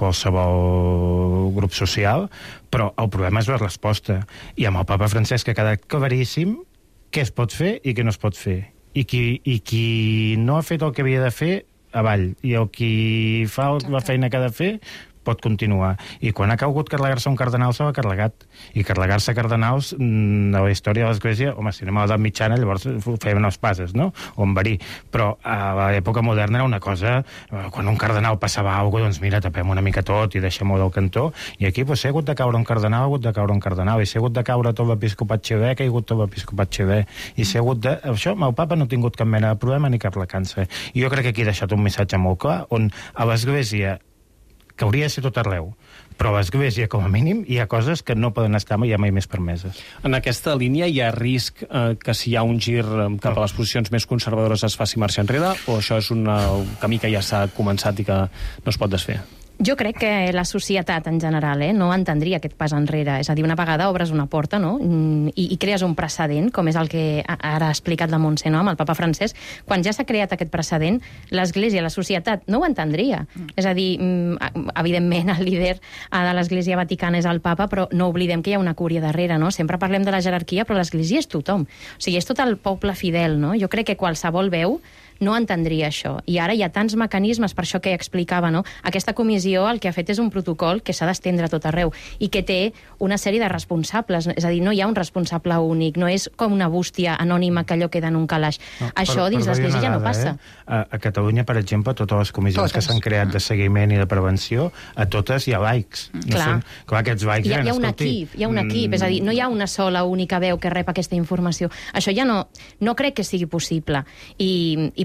qualsevol grup social, però el problema és la resposta. I amb el papa Francesc ha quedat claríssim què es pot fer i què no es pot fer. I qui, i qui no ha fet el que havia de fer, avall, i el qui fa la feina que ha de fer pot continuar. I quan ha calgut carregar-se un cardenal s'ha carregat. I carregar-se cardenals mm, a la història de l'Església, home, si anem a l'edat mitjana, llavors feien els passes, no? O en verí. Però a l'època moderna era una cosa, quan un cardenal passava alguna cosa, doncs mira, tapem una mica tot i deixem-ho del cantó. I aquí, doncs, si ha hagut de caure un cardenal, ha hagut de caure un cardenal. I si ha hagut de caure tot l'episcopat xilè, que ha hagut tot l'episcopat xilè. I si ha hagut de... Això, el papa no ha tingut cap mena de problema ni cap recança. I jo crec que aquí ha deixat un missatge molt clar, on a l'Església, que hauria de ser tot arreu, però a l'Església, com a mínim, hi ha coses que no poden estar mai, mai més permeses. En aquesta línia hi ha risc eh, que si hi ha un gir cap a les posicions més conservadores es faci marxa enrere, o això és un camí que ja s'ha començat i que no es pot desfer? Jo crec que la societat en general eh, no entendria aquest pas enrere. És a dir, una vegada obres una porta, no? I, i crees un precedent, com és el que ara ha explicat la Montse, no? Amb el papa Francesc. Quan ja s'ha creat aquest precedent, l'Església, la societat, no ho entendria. Mm. És a dir, evidentment, el líder de l'Església Vaticana és el papa, però no oblidem que hi ha una cúria darrere, no? Sempre parlem de la jerarquia, però l'Església és tothom. O sigui, és tot el poble fidel, no? Jo crec que qualsevol veu no entendria això. I ara hi ha tants mecanismes, per això que explicava, no? Aquesta comissió el que ha fet és un protocol que s'ha d'estendre a tot arreu i que té una sèrie de responsables. És a dir, no hi ha un responsable únic, no és com una bústia anònima que allò queda en un calaix. No, això per, dins l'Església ja no passa. Eh? A, a Catalunya, per exemple, totes les comissions totes. que s'han creat de seguiment i de prevenció, a totes hi ha laics. No clar. Són, clar, aquests laics... Hi ha, hi ha un equip, hi ha un equip, mm. és a dir, no hi ha una sola única veu que rep aquesta informació. Això ja no, no crec que sigui possible. I, i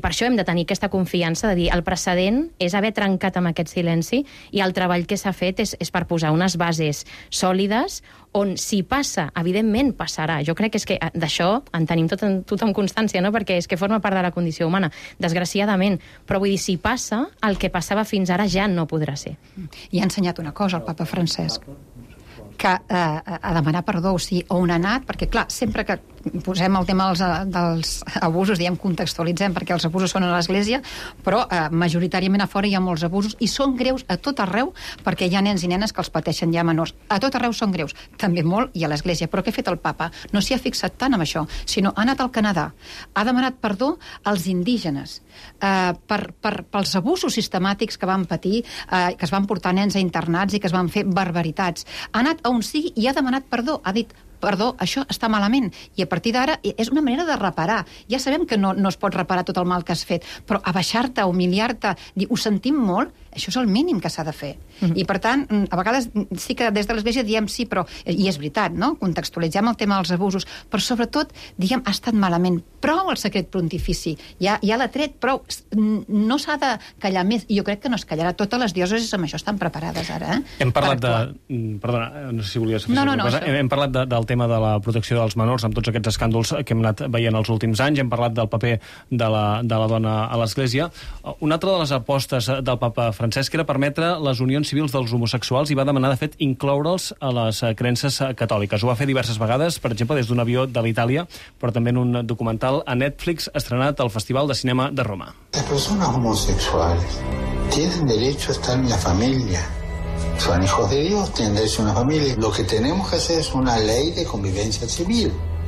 I per això hem de tenir aquesta confiança de dir el precedent és haver trencat amb aquest silenci i el treball que s'ha fet és, és per posar unes bases sòlides on si passa, evidentment passarà. Jo crec que és que d'això en tenim tot, tothom constància, no? Perquè és que forma part de la condició humana, desgraciadament. Però vull dir, si passa, el que passava fins ara ja no podrà ser. I ha ensenyat una cosa el papa Francesc, que eh, a demanar perdó, o sigui, on ha anat, perquè clar, sempre que posem el tema dels, dels abusos, diem, contextualitzem, perquè els abusos són a l'Església, però eh, majoritàriament a fora hi ha molts abusos, i són greus a tot arreu, perquè hi ha nens i nenes que els pateixen ja menors. A tot arreu són greus, també molt i a l'Església. Però què ha fet el papa? No s'hi ha fixat tant amb això, sinó ha anat al Canadà, ha demanat perdó als indígenes eh, per, per, pels abusos sistemàtics que van patir, eh, que es van portar nens a internats i que es van fer barbaritats. Ha anat a on sigui i ha demanat perdó, ha dit perdó, això està malament, i a partir d'ara és una manera de reparar. Ja sabem que no, no es pot reparar tot el mal que has fet, però abaixar-te, humiliar-te, dir, ho sentim molt, això és el mínim que s'ha de fer. Mm-hmm. I per tant, a vegades sí que des de l'Església diem sí, però, i és veritat, no? Contextualitzem el tema dels abusos, però sobretot, diguem, ha estat malament. Prou el secret pontifici, ja, ja l'ha tret, prou, no s'ha de callar més, i jo crec que no es callarà. Totes les diòcesis amb això estan preparades ara, eh? Hem parlat de... Perdona, no sé si volies fer no, no, no, cosa. Hem, hem parlat de, del tema de la protecció dels menors amb tots aquests escàndols que hem anat veient els últims anys. Hem parlat del paper de la, de la dona a l'Església. Una altra de les apostes del papa Francesc era permetre les unions civils dels homosexuals i va demanar, de fet, incloure'ls a les creences catòliques. Ho va fer diverses vegades, per exemple, des d'un avió de l'Itàlia, però també en un documental a Netflix estrenat al Festival de Cinema de Roma. Las personas homosexuales tienen derecho a estar en la familia. Son hijos de Dios, tienen derecho a una familia. Lo que tenemos que hacer es una ley de convivencia civil.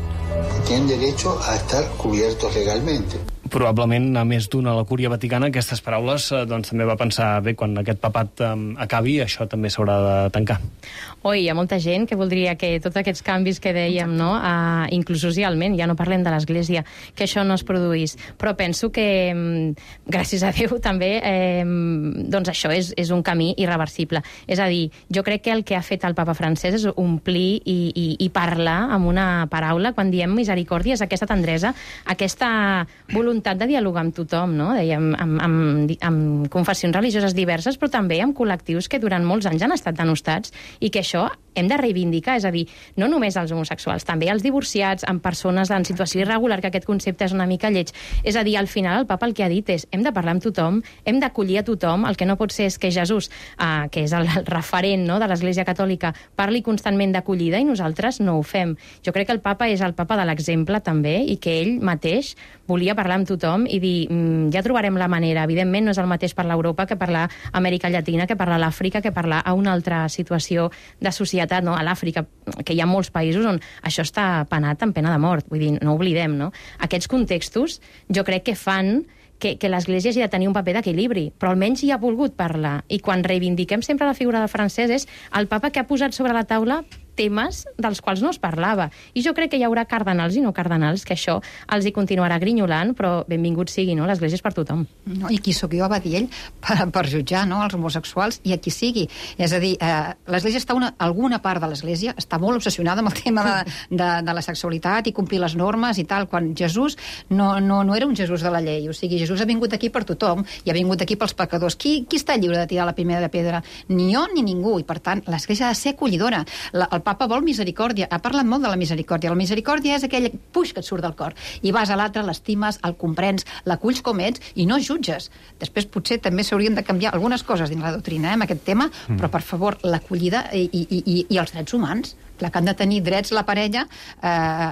Tienen derecho a estar cubiertos legalmente. Probablement, a més d'una a la Cúria Vaticana, aquestes paraules eh, doncs, també va pensar, bé, quan aquest papat eh, acabi, això també s'haurà de tancar. Oi, hi ha molta gent que voldria que tots aquests canvis que dèiem, no, eh, inclús socialment, ja no parlem de l'Església, que això no es produís. Però penso que, gràcies a Déu, també, eh, doncs això és, és un camí irreversible. És a dir, jo crec que el que ha fet el papa Francesc és omplir i, i, i parlar amb una paraula, quan diem misericòrdia, és aquesta tendresa, aquesta voluntat de dialogar amb tothom, no? Dèiem, amb, amb, amb confessions religioses diverses, però també amb col·lectius que durant molts anys han estat denostats i que això hem de reivindicar, és a dir, no només els homosexuals, també els divorciats, amb persones en situació irregular, que aquest concepte és una mica lleig. És a dir, al final el papa el que ha dit és hem de parlar amb tothom, hem d'acollir a tothom, el que no pot ser és que Jesús, eh, que és el, el referent, no, de l'Església Catòlica, parli constantment d'acollida i nosaltres no ho fem. Jo crec que el papa és el papa de l'exemple també i que ell mateix volia parlar amb tothom i dir, mm, ja trobarem la manera. Evidentment no és el mateix parlar a Europa que parlar a Amèrica Llatina, que parlar a l'Àfrica, que parlar a una altra situació de societat, no? A l'Àfrica, que hi ha molts països on això està penat amb pena de mort. Vull dir, no oblidem, no? Aquests contextos jo crec que fan que, que l'Església hagi de tenir un paper d'equilibri, però almenys hi ha volgut parlar. I quan reivindiquem sempre la figura de Francesc és el papa que ha posat sobre la taula temes dels quals no es parlava. I jo crec que hi haurà cardenals i no cardenals, que això els hi continuarà grinyolant, però benvingut sigui, no? L'Església és per tothom. No, i qui sóc jo, va dir ell, per, per jutjar, no?, els homosexuals i a qui sigui. És a dir, eh, l'Església està una, alguna part de l'Església està molt obsessionada amb el tema de, de, de la sexualitat i complir les normes i tal, quan Jesús no, no, no era un Jesús de la llei. O sigui, Jesús ha vingut aquí per tothom i ha vingut aquí pels pecadors. Qui, qui està lliure de tirar la primera pedra? Ni jo ni ningú. I, per tant, l'Església ha de ser acollidora. La, el papa vol misericòrdia, ha parlat molt de la misericòrdia. La misericòrdia és aquell puix que et surt del cor. I vas a l'altre, l'estimes, el comprens, l'aculls com ets i no jutges. Després potser també s'haurien de canviar algunes coses dins la doctrina, eh, amb aquest tema, mm. però per favor, l'acollida i, i, i, i els drets humans. Clar, que han de tenir drets la parella eh,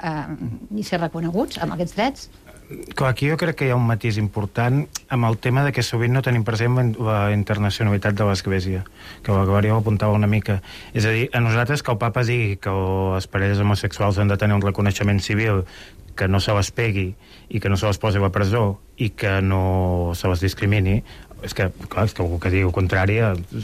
eh, i ser reconeguts amb aquests drets. Clar, aquí jo crec que hi ha un matís important amb el tema de que sovint no tenim present la internacionalitat de l'Església, que la Glòria ho apuntava una mica. És a dir, a nosaltres que el papa digui que les parelles homosexuals han de tenir un reconeixement civil, que no se les pegui i que no se les posi a la presó i que no se les discrimini, és que, clar, és que algú que digui el contrari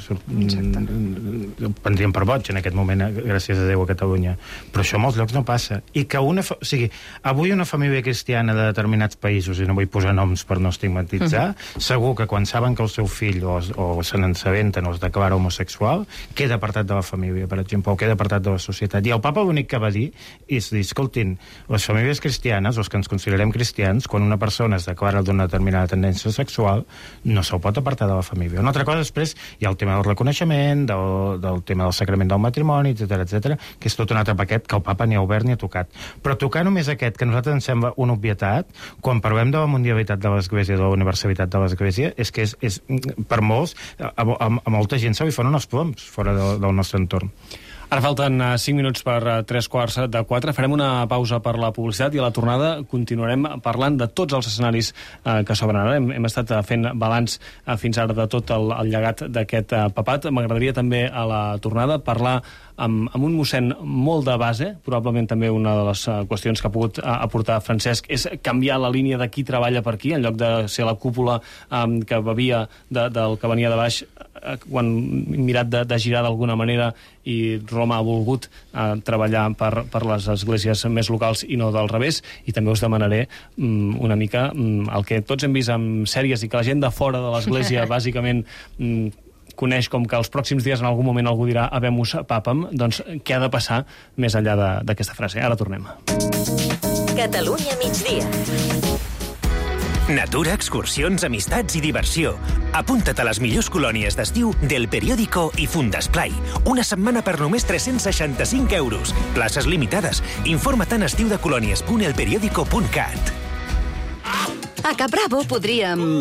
prendríem per boig en aquest moment, gràcies a Déu, a Catalunya. Però això a molts llocs no passa. I que una... O sigui, avui una família cristiana de determinats països, i no vull posar noms per no estigmatitzar, mm-hmm. segur que quan saben que el seu fill o, o se n'ensabenten o es declara homosexual, queda apartat de la família, per exemple, o queda apartat de la societat. I el papa l'únic que va dir és dir, escoltin, les famílies cristianes, els que ens considerem cristians, quan una persona es declara d'una determinada tendència sexual, no se'l pot apartar de la família. Una altra cosa, després, hi ha el tema del reconeixement, del, del tema del sacrament del matrimoni, etcètera, etcètera, que és tot un altre paquet que el papa ni ha obert ni ha tocat. Però tocar només aquest, que a nosaltres ens sembla una obvietat, quan parlem de la mundialitat de l'Església, de la universalitat de l'Església, és que és, és per molts, a, a, a molta gent se li fan unes ploms fora de, del nostre entorn. Ara falten cinc minuts per tres quarts de quatre. Farem una pausa per la publicitat i a la tornada continuarem parlant de tots els escenaris eh, que s'obren ara. Hem, hem estat fent balanç eh, fins ara de tot el, el llegat d'aquest eh, papat. M'agradaria també a la tornada parlar amb, amb un mossèn molt de base. Probablement també una de les eh, qüestions que ha pogut eh, aportar Francesc és canviar la línia de qui treballa per aquí, en lloc de ser la cúpula eh, que bevia de, del que venia de baix, eh, quan mirat de, de girar d'alguna manera, i Roma ha volgut eh, treballar per, per les esglésies més locals i no del revés. I també us demanaré mm, una mica mm, el que tots hem vist en sèries i que la gent de fora de l'església bàsicament mm, coneix com que els pròxims dies en algun moment algú dirà habemus papam, doncs què ha de passar més enllà d'aquesta frase? Ara tornem. Catalunya migdia. Natura, excursions, amistats i diversió. Apunta't a les millors colònies d'estiu del Periódico i Fundesplai. Una setmana per només tres-cents seixanta-cinc euros. Places limitades. Informa't en estiu de colònies punt el periódico punt cat. A Capravo podríem...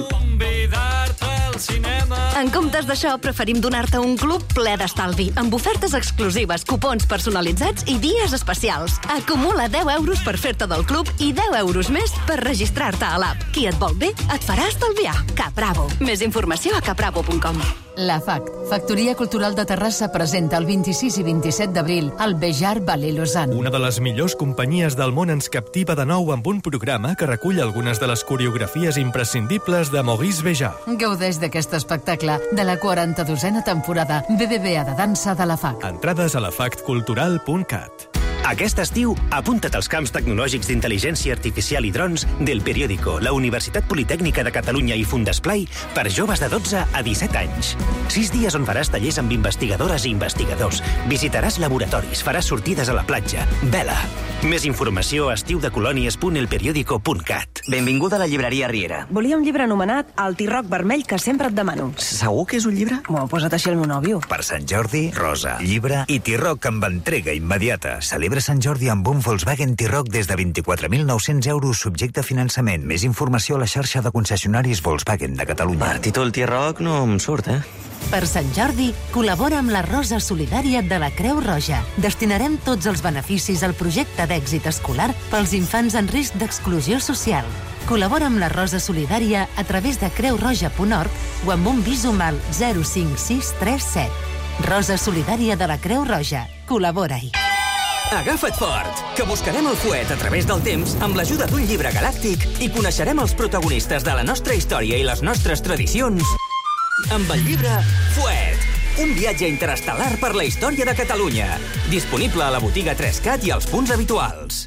En comptes d'això, preferim donar-te un club ple d'estalvi, amb ofertes exclusives, cupons personalitzats i dies especials. Acumula deu euros per fer-te del club i deu euros més per registrar-te a l'app. Qui et vol bé, et farà estalviar. Capravo. Més informació a capravo punt com. La F A C, Factoria Cultural de Terrassa, presenta el vint-i-sis i vint-i-set d'abril el Bejar Ballet Lausanne. Una de les millors companyies del món ens captiva de nou amb un programa que recull algunes de les coreografies imprescindibles de Maurice Bejar. Gaudeix d'aquest espectacle de la quaranta-dosena temporada B B B A de dansa de la F A C. Entrades a la factcultural punt cat. Aquest estiu, apunta't als camps tecnològics d'intel·ligència artificial i drons del Periódico, la Universitat Politècnica de Catalunya i Fundesplai per joves de dotze a disset anys. Sis dies on faràs tallers amb investigadores i investigadors, visitaràs laboratoris, faràs sortides a la platja. Vela! Més informació a estiu de colònies punt el periódico punt cat. Benvinguda a la llibreria Riera. Volia un llibre anomenat El tirroc vermell que sempre et demano. Segur que és un llibre? M'ho ha posat així el meu nòvio. Per Sant Jordi, rosa, llibre i tirroc amb entrega immediata. Celebra Sant Jordi amb un Volkswagen Tirroc des de vint-i-quatre mil nou-cents euros subjecte a finançament. Més informació a la xarxa de concessionaris Volkswagen de Catalunya. Per títol Tirroc no em surt, eh? Per Sant Jordi, col·labora amb la Rosa Solidària de la Creu Roja. Destinarem tots els beneficis al projecte d'èxit escolar pels infants en risc d'exclusió social. Col·labora amb la Rosa Solidària a través de creu roja punt org o amb un Bizum al zero cinc sis tres set. Rosa Solidària de la Creu Roja. Col·labora-hi. Agafa't fort, que buscarem el fuet a través del temps amb l'ajuda d'un llibre galàctic i coneixerem els protagonistes de la nostra història i les nostres tradicions amb el llibre Fuet, un viatge interestel·lar per la història de Catalunya. Disponible a la botiga tres cat i als punts habituals.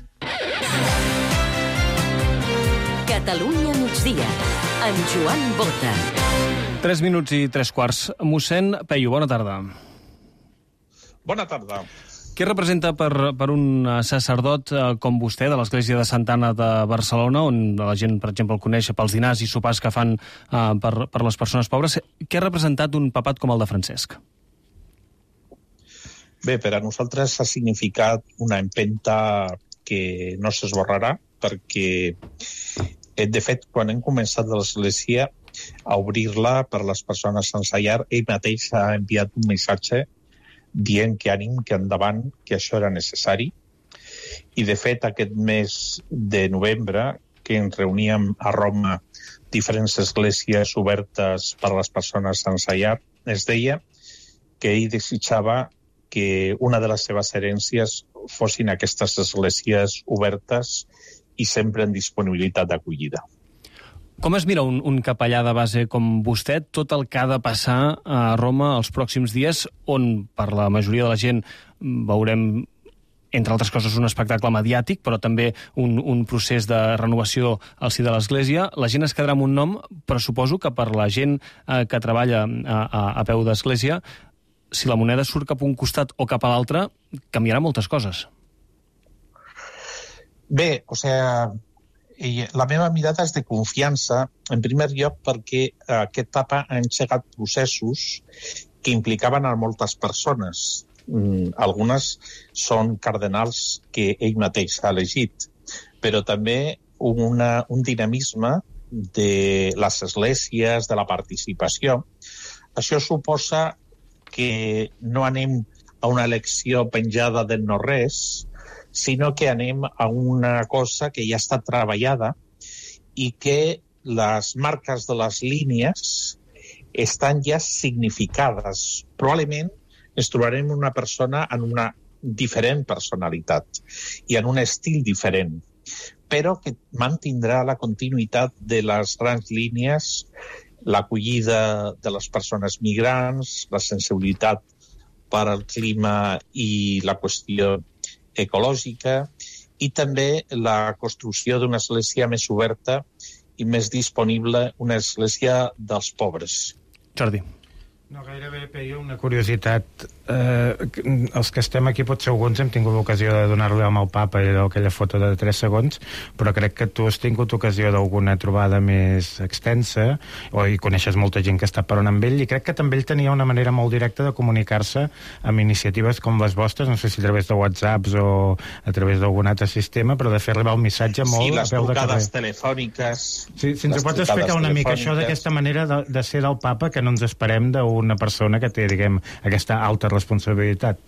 Catalunya migdia, amb Joan Bota. Tres minuts i tres quarts. Mossèn Peyu, bona tarda. Bona tarda. Què representa per, per un sacerdot eh, com vostè, de l'Església de Santa Anna de Barcelona, on la gent, per exemple, el coneix pels dinars i sopars que fan eh, per, per les persones pobres, què ha representat un papat com el de Francesc? Bé, per a nosaltres ha significat una empenta que no s'esborrarà, perquè, de fet, quan hem començat de l'Església a obrir-la per les persones sense llar, ell mateix ha enviat un missatge dient que ànim, que endavant, que això era necessari. I, de fet, aquest mes de novembre, que ens reuníem a Roma diferents esglésies obertes per a les persones sense llar, es deia que ell desitjava que una de les seves herències fossin aquestes esglésies obertes i sempre en disponibilitat d'acollida. Com es mira un, un capellà de base com vostè tot el que ha de passar a Roma els pròxims dies, on per la majoria de la gent veurem, entre altres coses, un espectacle mediàtic, però també un, un procés de renovació al si de l'Església? La gent es quedarà amb un nom, però suposo que per la gent eh, que treballa a, a, a peu d'Església, si la moneda surt cap a un costat o cap a l'altre, canviarà moltes coses. Bé, o sea, la meva mirada és de confiança, en primer lloc perquè aquest papa ha engegat processos que implicaven a moltes persones. Mm, algunes són cardenals que ell mateix ha elegit, però també una, un dinamisme de les esglésies, de la participació. Això suposa que no anem a una elecció penjada del no-res, sinó que anem a una cosa que ja està treballada i que les marques de les línies estan ja significades. Probablement ens trobarem una persona en una diferent personalitat i en un estil diferent, però que mantindrà la continuïtat de les grans línies, l'acollida de les persones migrants, la sensibilitat per al clima i la qüestió ecològica, i també la construcció d'una església més oberta i més disponible, una església dels pobres. Jordi. No, gairebé, Peyu, una curiositat. Eh, els que estem aquí, potser alguns hem tingut l'ocasió de donar-li amb el papa i aquella foto de tres segons, però crec que tu has tingut ocasió d'alguna trobada més extensa, o hi coneixes molta gent que està parlant amb ell, i crec que també ell tenia una manera molt directa de comunicar-se amb iniciatives com les vostres, no sé si a través de WhatsApps o a través d'algun altre sistema, però de fer arribar el missatge molt sí, a peu de carrer. Sí, les trucades telefòniques. Sí, si ens ho pots explicar una mica, això d'aquesta manera de, de ser del papa, que no ens esperem d'un una persona que té, diguem, aquesta alta responsabilitat.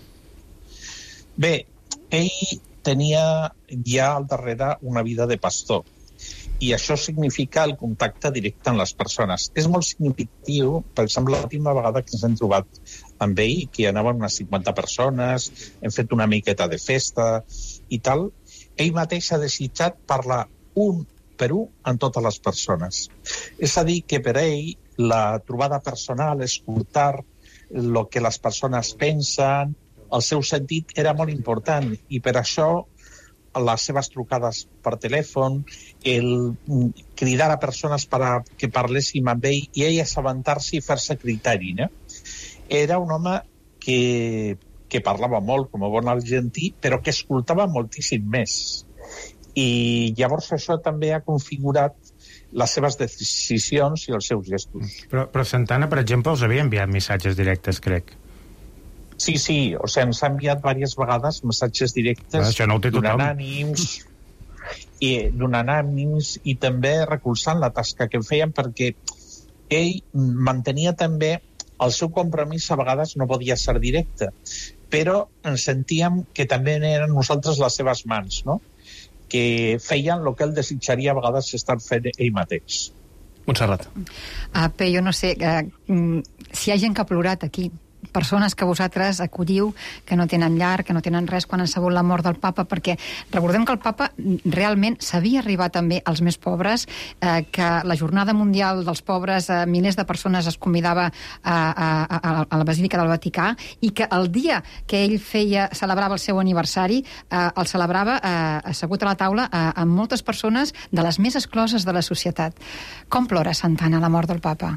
Bé, ell tenia ja al darrere una vida de pastor i això significa el contacte directe amb les persones. És molt significatiu, per exemple, l'última vegada que ens hem trobat amb ell, que anaven unes cinquanta persones, hem fet una miqueta de festa i tal, ell mateix ha desitjat parlar un per un amb totes les persones. És a dir, que per ell la trobada personal, escoltar el que les persones pensen, el seu sentit era molt important i per això les seves trucades per telèfon, el cridar a persones per a que parléssim amb ell i ell assabentar-se i fer-se criteri. No? Era un home que, que parlava molt com a bon argentí, però que escoltava moltíssim més. I llavors això també ha configurat les seves decisions i els seus gestos. Però, però Santana, per exemple, els havia enviat missatges directes, crec. Sí, sí, o sigui, ens ha enviat diverses vegades missatges directes ah, no donant ànims i donant ànims i també recolzant la tasca que feien, perquè ell mantenia també el seu compromís, a vegades no podia ser directe, però ens sentíem que també eren nosaltres les seves mans, no? Que feien el que ell desitjaria a vegades estar fent ell mateix. Montserrat. Uh, però jo no sé, uh, si hi ha gent que ha plorat aquí, persones que vosaltres acolliu, que no tenen llar, que no tenen res quan han sabut la mort del papa, perquè recordem que el papa realment sabia arribar també als més pobres, eh, que la jornada mundial dels pobres, eh, milers de persones es convidava a, a, a, a la Basílica del Vaticà, i que el dia que ell feia, celebrava el seu aniversari, eh, el celebrava eh, assegut a la taula eh, amb moltes persones de les més excloses de la societat. Com plora Santana la mort del papa?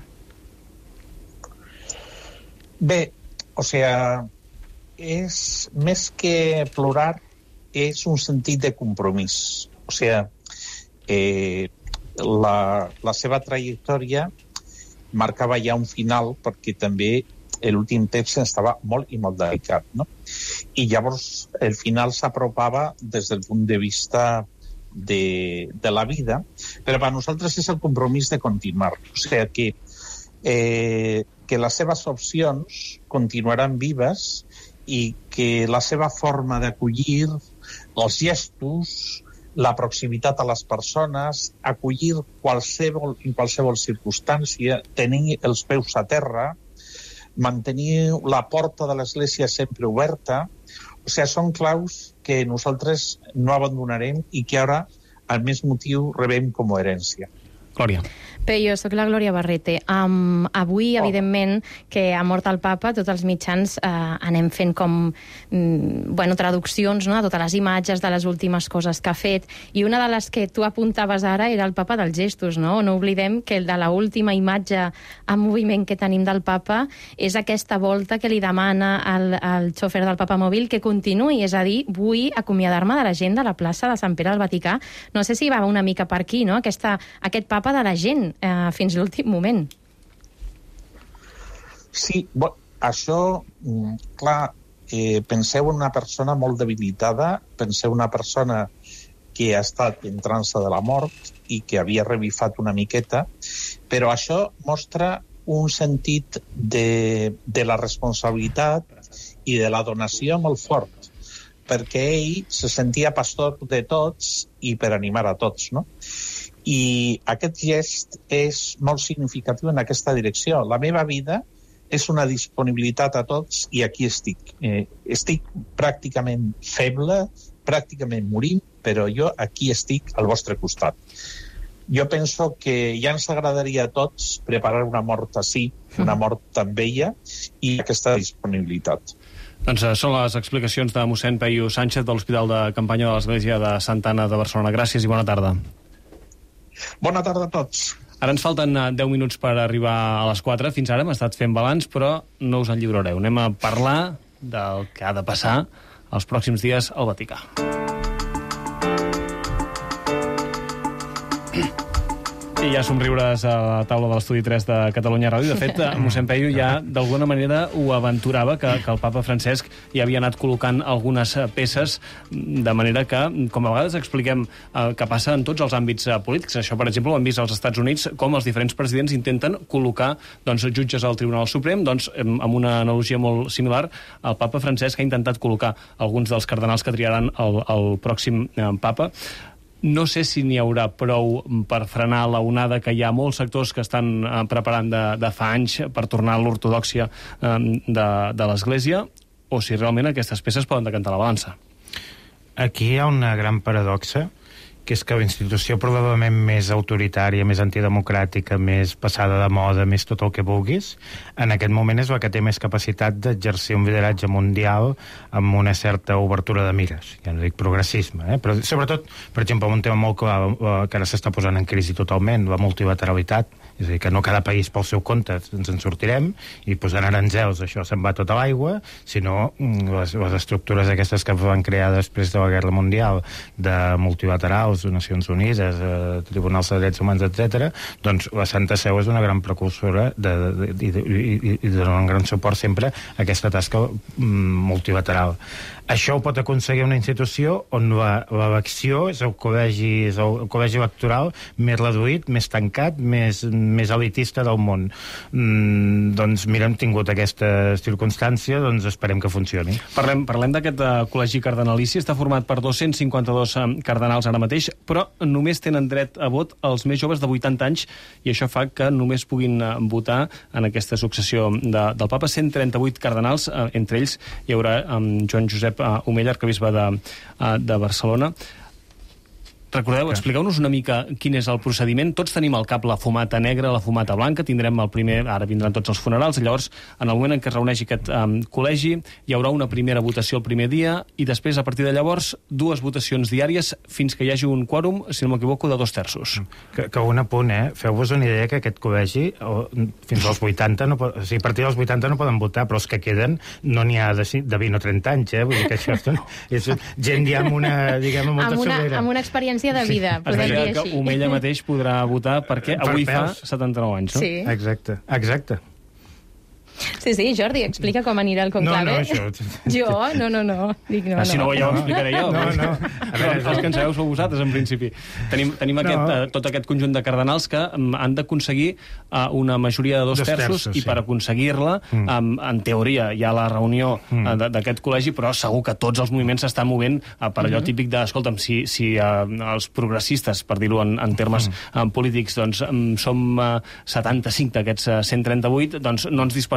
Bé, o sea, és més que plorar, és un sentit de compromís. O sea, eh, la, la seva trajectòria marcava ja un final, perquè també l'últim temps estava molt i molt delicat, no? I llavors el final s'apropava des del punt de vista de, de la vida, però per nosaltres és el compromís de continuar. O sigui que eh, que les seves opcions continuaran vives i que la seva forma d'acollir els gestos, la proximitat a les persones, acollir qualsevol, en qualsevol circumstància, tenir els peus a terra, mantenir la porta de l'església sempre oberta, o sigui, són claus que nosaltres no abandonarem i que ara, al més motiu, rebem com a herència. Glòria. Bé, jo sóc la Glòria Barrete. Um, avui, oh. evidentment, que ha mort el papa, tots els mitjans eh, anem fent com mm, bueno, traduccions, no?, de totes les imatges, de les últimes coses que ha fet. I una de les que tu apuntaves ara era el papa dels gestos, no? No oblidem que el de l'última imatge en moviment que tenim del papa és aquesta volta que li demana al, al xòfer del papa mòbil que continuï, és a dir, vull acomiadar-me de la gent de la plaça de Sant Pere al Vaticà. No sé si va una mica per aquí, no?, Aquesta, aquest papa de la gent, Eh, fins l'últim moment. Sí, bo, això, clar, eh, penseu en una persona molt debilitada, penseu en una persona que ha estat en trança de la mort i que havia revifat una miqueta, però això mostra un sentit de, de la responsabilitat i de la donació molt fort, perquè ell se sentia pastor de tots i per animar a tots, no? I aquest gest és molt significatiu en aquesta direcció. La meva vida és una disponibilitat a tots i aquí estic. Eh, estic pràcticament feble, pràcticament morint, però jo aquí estic al vostre costat. Jo penso que ja ens agradaria a tots preparar una mort així, una mort tan vella, i aquesta disponibilitat. Doncs són les explicacions de mossèn Peyu Sánchez de l'Hospital de Campanya de l'Església de Santa Anna de Barcelona. Gràcies i bona tarda. Bona tarda a tots. Ara ens falten deu minuts per arribar a les quatre. Fins ara hem estat fent balanç, però no us en lliurareu. Anem a parlar del que ha de passar els pròxims dies al Vaticà. I hi ha somriures a la taula de l'Estudi tres de Catalunya Ràdio. De fet, mossèn Peyu ja d'alguna manera ho aventurava, que, que el papa Francesc ja havia anat col·locant algunes peces, de manera que, com a vegades expliquem, eh, que passa en tots els àmbits eh, polítics. Això, per exemple, ho hem vist als Estats Units, com els diferents presidents intenten col·locar doncs, jutges al Tribunal Suprem. Doncs, amb una analogia molt similar, el papa Francesc ha intentat col·locar alguns dels cardenals que triaran el, el pròxim eh, papa. No sé si n'hi haurà prou per frenar la onada que hi ha molts sectors que estan eh, preparant de, de fa anys per tornar a l'ortodòxia eh, de, de l'Església, o si realment aquestes peces poden decantar la balança. Aquí hi ha una gran paradoxa, que és que la institució probablement més autoritària, més antidemocràtica, més passada de moda, més tot el que vulguis, en aquest moment és la que té més capacitat d'exercir un lideratge mundial amb una certa obertura de mires. Ja no dic progressisme, eh? Però sobretot, per exemple, un tema molt clar que ara s'està posant en crisi totalment, la multilateralitat, és a dir, que no cada país pel seu compte ens en sortirem i posant aranzels això se'n va tota l'aigua, sinó les, les estructures aquestes que van crear després de la Guerra Mundial, de multilaterals, Nacions Unides, eh, Tribunals de Drets Humans, etcètera, doncs la Santa Seu és una gran precursora de, de, de, de, i, i dona un gran suport sempre a aquesta tasca mm, multilateral. Això ho pot aconseguir una institució on l'elecció és el col·legi, és el col·legi electoral més reduït, més tancat, més, més elitista del món. Mm, doncs mira, hem tingut aquesta circumstància, doncs esperem que funcioni. Parlem, parlem d'aquest uh, col·legi cardenalici. Està format per dos-cents cinquanta-dos uh, cardenals ara mateix, però només tenen dret a vot els més joves de vuitanta anys, i això fa que només puguin uh, votar en aquesta successió de, del papa cent trenta-vuit cardenals, uh, entre ells hi haurà um, Joan Josep a Omeya, arquebisbe de, de Barcelona. Recordeu, expliqueu-nos una mica quin és el procediment. Tots tenim al cap la fumata negra, la fumata blanca, tindrem el primer, ara vindran tots els funerals, i llavors, en el moment en què es reuneixi aquest um, col·legi, hi haurà una primera votació el primer dia, i després, a partir de llavors, dues votacions diàries fins que hi hagi un quòrum, si no m'equivoco, de dos terços. Que, que un apunt, eh? Feu-vos una idea que aquest col·legi, o, fins als vuitanta, no pot, o sigui, a partir dels vuitanta no poden votar, però els que queden no n'hi ha de, de vint o trenta anys, eh? Vull dir que això és gent ja amb una, diguem, amb molta amb una, solera. Amb una experiència de vida, sí. Podem dir així. Que Omeya mateix podrà votar perquè avui per fa setanta-nou anys, no? Sí. Exacte, exacte. Sí, sí, Jordi, explica com anirà el conclave. No, no, això... Jo? No, no, no. Dic, no, ah, si no, ja ho explicaré jo. No, no. A veure, els que en sabeu sou vosaltres, en principi. Tenim, tenim aquest, no. uh, tot aquest conjunt de cardenals que um, han d'aconseguir uh, una majoria de dos, dos terços, terços, i sí. Per aconseguir-la, mm. um, en teoria, hi ha la reunió mm. uh, d'aquest col·legi, però segur que tots els moviments s'estan movent uh, per allò mm. típic de, escolta'm, si, si uh, els progressistes, per dir-ho en, en termes mm. uh, polítics, doncs um, som uh, setanta-cinc d'aquests uh, cent trenta-vuit, doncs no ens dispersem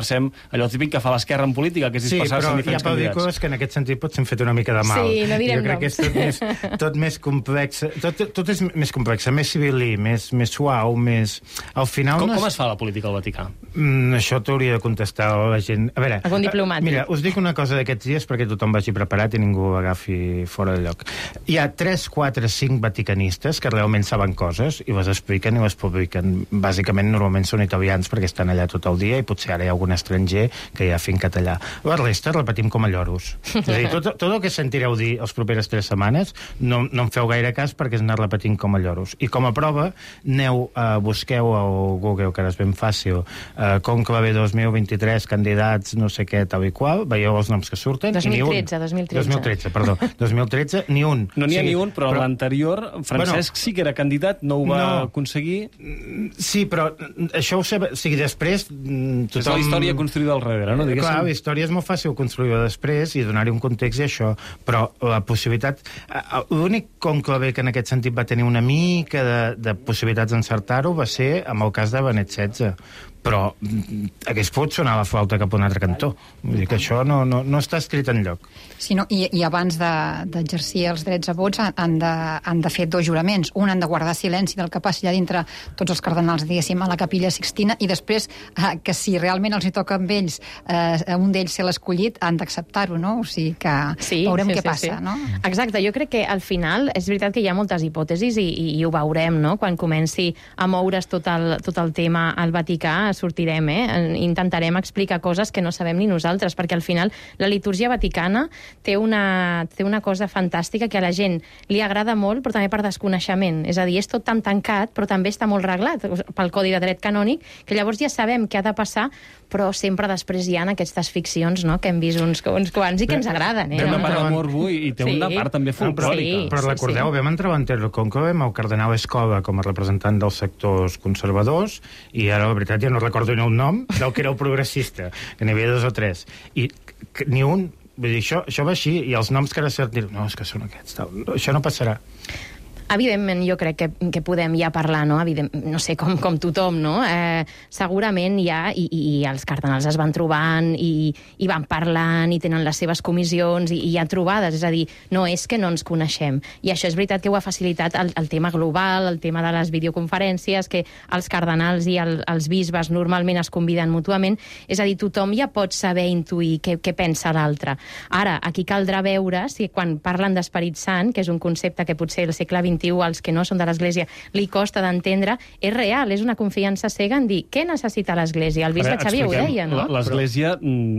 dispersem allò típic que fa l'esquerra en política, que és dispersar-se en diferents candidats. Sí, però hi ha pel·lícules que en aquest sentit potser hem fet una mica de mal. Sí, no direm jo crec noms. que és tot més, tot més complex, tot, tot és més complex, més civilí, més, més suau, més... Al final... Com, no com és... es fa la política al Vaticà? Mm, això t'hauria de contestar la gent. A veure, algun diplomàtic. Mira, us dic una cosa d'aquests dies perquè tothom vagi preparat i ningú agafi fora de lloc. Hi ha tres, quatre, cinc vaticanistes que realment saben coses i les expliquen i les publiquen. Bàsicament, normalment són italians perquè estan allà tot el dia i potser ara hi ha algun estranger que hi ha fincat allà. La resta repetim com a lloros. És a dir, tot, tot el que sentireu dir les properes tres setmanes no, no en feu gaire cas perquè és anar repetint com a lloros. I com a prova, aneu, eh, busqueu al Google, que ara és ben fàcil, eh, Conclave dos mil vint-i-tres, candidats, no sé què, tal i qual, veieu els noms que surten, dos mil tretze, i ni un. dos mil tretze. dos mil tretze, perdó. dos mil tretze, ni un. No n'hi ha sí, ni un, però, però... l'anterior, Francesc bueno, sí que era candidat, no ho va no. aconseguir. Sí, però això ho sé... O sigui, després... Tothom... És la història construïda al darrere, no? Diguéssim. Clar, la història és molt fàcil construir-la després i donar-hi un context i això, però la possibilitat... L'únic conclave que en aquest sentit va tenir una mica de, de possibilitats d'encertar-ho va ser amb el cas de Benet setze, però hagués pogut sonar la flauta cap a un altre cantó. Vull dir que això no, no, no està escrit enlloc. Sí, no, i, i abans d'exercir de, els drets a vots han de, han de fer dos juraments. Un, han de guardar silenci del que passi allà dintre tots els cardenals, diguéssim, a la Capella Sixtina, i després, eh, que si realment els hi toca amb ells, eh, un d'ells ser l'escollit, han d'acceptar-ho, no? O sigui que sí, veurem sí, què sí, passa, sí. no? Exacte, jo crec que al final és veritat que hi ha moltes hipòtesis i, i, i ho veurem, no? Quan comenci a moure's tot el, tot el tema al Vaticà, sortirem, eh? Intentarem explicar coses que no sabem ni nosaltres, perquè al final la litúrgia vaticana té una, té una cosa fantàstica que a la gent li agrada molt, però també per desconeixement. És a dir, és tot tan tancat, però també està molt reglat pel Codi de Dret Canònic, que llavors ja sabem què ha de passar, però sempre després hi ha aquestes ficcions, no?, que hem vist uns, uns quants i que ens agraden. Eh? Té una part de morbo i té sí. una part també folclòrica. Sí, però sí, recordeu, sí. vam entrar a l'Antero Conclave amb el cardenal Escola com a representant dels sectors conservadors i ara, la veritat, ja no recordo ni el nom del que era el progressista, que n'hi havia dos o tres. I que, ni un... Vull dir, això, això va així, i els noms que ara cert dir, no, és que són aquests, tal. Això no passarà. Evidentment, jo crec que, que podem ja parlar, no? Evident, no sé, com, com tothom, no? Eh, segurament hi ha, i, i els cardenals es van trobant, i, i van parlant, i tenen les seves comissions, i, i hi ha trobades, és a dir, no és que no ens coneixem. I això és veritat que ho ha facilitat el, el tema global, el tema de les videoconferències, que els cardenals i el, els bisbes normalment es conviden mútuament, és a dir, tothom ja pot saber, intuir què, què pensa l'altre. Ara, aquí caldrà veure si quan parlen d'Esperit Sant, que és un concepte que potser al segle vint als que no són de l'Església li costa d'entendre, és real, és una confiança cega en dir què necessita l'Església. El bisbe Xavier ho deia, no? L'Església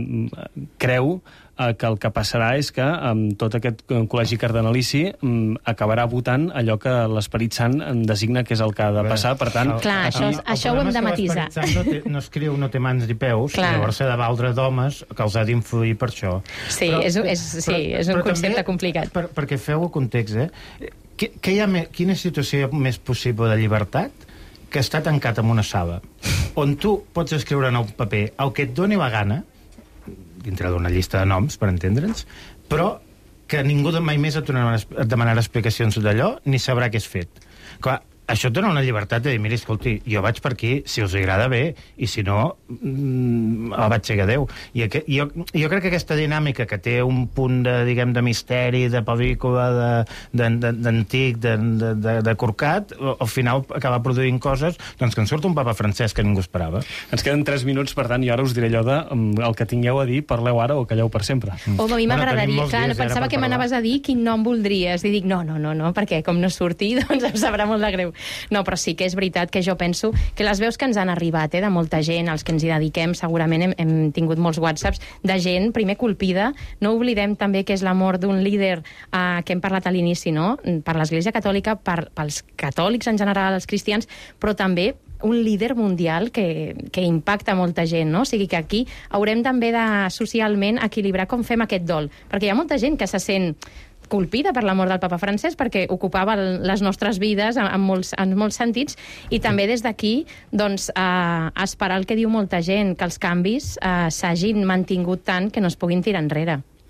mm, creu eh, que el que passarà és que amb tot aquest col·legi cardenalici mm, acabarà votant allò que l'Esperit Sant designa que és el que ha de passar, per tant... Clar, això, el, el això ho hem de matisar. L'Esperit Sant no, té, no escriu, no té mans ni peus, Clar. Llavors s'ha de valdre d'homes que els ha d'influir per això. Sí, però, és, és, sí, però, és un concepte també, complicat. Per, perquè feu el context, eh? Que, que hi ha me, quina situació més possible de llibertat que està tancat en una sala on tu pots escriure en un paper el que et doni la gana, dintre d'una llista de noms, per entendre'ns, però que ningú mai més et demanarà explicacions d'allò ni sabrà què has fet. Clar, això et dona una llibertat de dir, mira, escolti, jo vaig per aquí, si us agrada bé, i si no, mmm, la vaig cegar Déu. I aqu jo, jo crec que aquesta dinàmica que té un punt de, diguem, de misteri, de pel·lícula, d'antic, de, de, de, de, de corcat, al final acaba produint coses, doncs que en surt un papa francès que ningú esperava. Ens queden tres minuts, per tant, i ara us diré allò de el que tingueu a dir, parleu ara o calleu per sempre. Mm. Home, a mi m'agradaria, clar, pensava que m'anaves a dir quin nom voldries, i dic, no, no, no, no, perquè com no surti, doncs em sabrà molt de greu. No, però sí que és veritat que jo penso que les veus que ens han arribat, eh, de molta gent, als que ens hi dediquem, segurament hem, hem tingut molts whatsapps de gent, primer colpida, no oblidem també que és la mort d'un líder eh, que hem parlat a l'inici, no?, per l'Església Catòlica, per, pels catòlics en general, els cristians, però també un líder mundial que, que impacta molta gent, no? O sigui que aquí haurem també de socialment equilibrar com fem aquest dol, perquè hi ha molta gent que se sent colpida per la mort del papa francès perquè ocupava les nostres vides en, en, molts, en molts sentits, i també des d'aquí doncs, eh, esperar el que diu molta gent, que els canvis eh, s'hagin mantingut tant que no es puguin tirar enrere.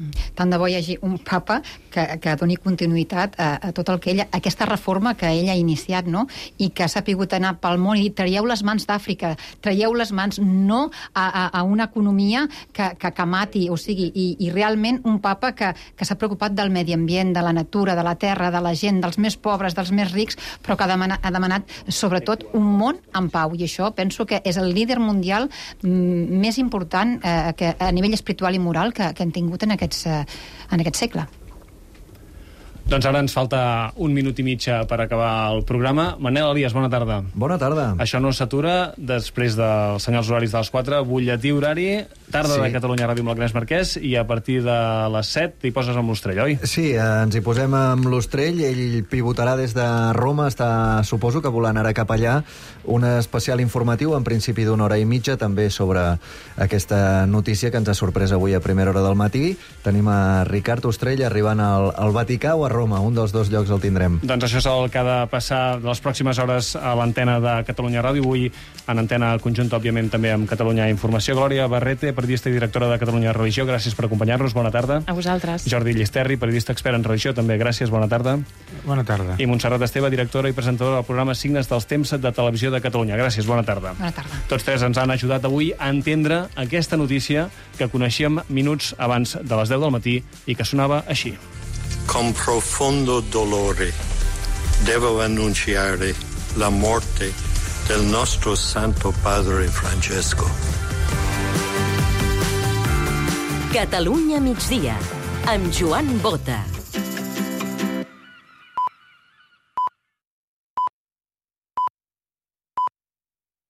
Tant de bo hi hagi un papa que, que doni continuïtat a, a tot el que ella, aquesta reforma que ell ha iniciat, no? I que ha sapigut anar pel món i dir, traieu les mans d'Àfrica, traieu les mans no a, a, a una economia que, que, que mati, o sigui, i, i realment un papa que, que s'ha preocupat del medi ambient, de la natura, de la terra, de la gent, dels més pobres, dels més rics, però que ha demanat, ha demanat sobretot un món en pau, i això penso que és el líder mundial mm, més important eh, que, a nivell espiritual i moral que, que han tingut en aquests, eh, en aquest segle. Doncs ara ens falta un minut i mig per acabar el programa. Manel Elias, bona tarda. Bona tarda. Això no s'atura després dels senyals horaris de les quatre, butlletí horari, tarda sí. de Catalunya Ràdio amb l'Agnès Marquès, i a partir de les set t'hi poses amb l'Ostrell, oi? Sí, eh, ens hi posem amb l'Ostrell, ell pivotarà des de Roma, està, suposo que volant ara cap allà, un especial informatiu, en principi d'una hora i mitja, també sobre aquesta notícia que ens ha sorprès avui a primera hora del matí. Tenim a Ricard Ostrell arribant al, al Vaticà o a Roma, un dels dos llocs el tindrem. Doncs això és el que ha de passar de les pròximes hores a l'antena de Catalunya Ràdio, avui en antena conjunta, òbviament, també amb Catalunya Informació. Glòria Barrete, periodista i directora de Catalunya Religió, gràcies per acompanyar-nos, bona tarda. A vosaltres. Jordi Llisterri, periodista expert en religió, també gràcies, bona tarda. Bona tarda. I Montserrat Esteve, directora i presentadora del programa Signes dels Temps de Televisió de Catalunya. Gràcies, bona tarda. Bona tarda. Tots tres ens han ajudat avui a entendre aquesta notícia que coneixíem minuts abans de les deu del matí i que sonava així. Con profondo dolore devo annunciare la morte del nostro Santo Padre Francesco. Catalunya migdia, amb Joan Bota.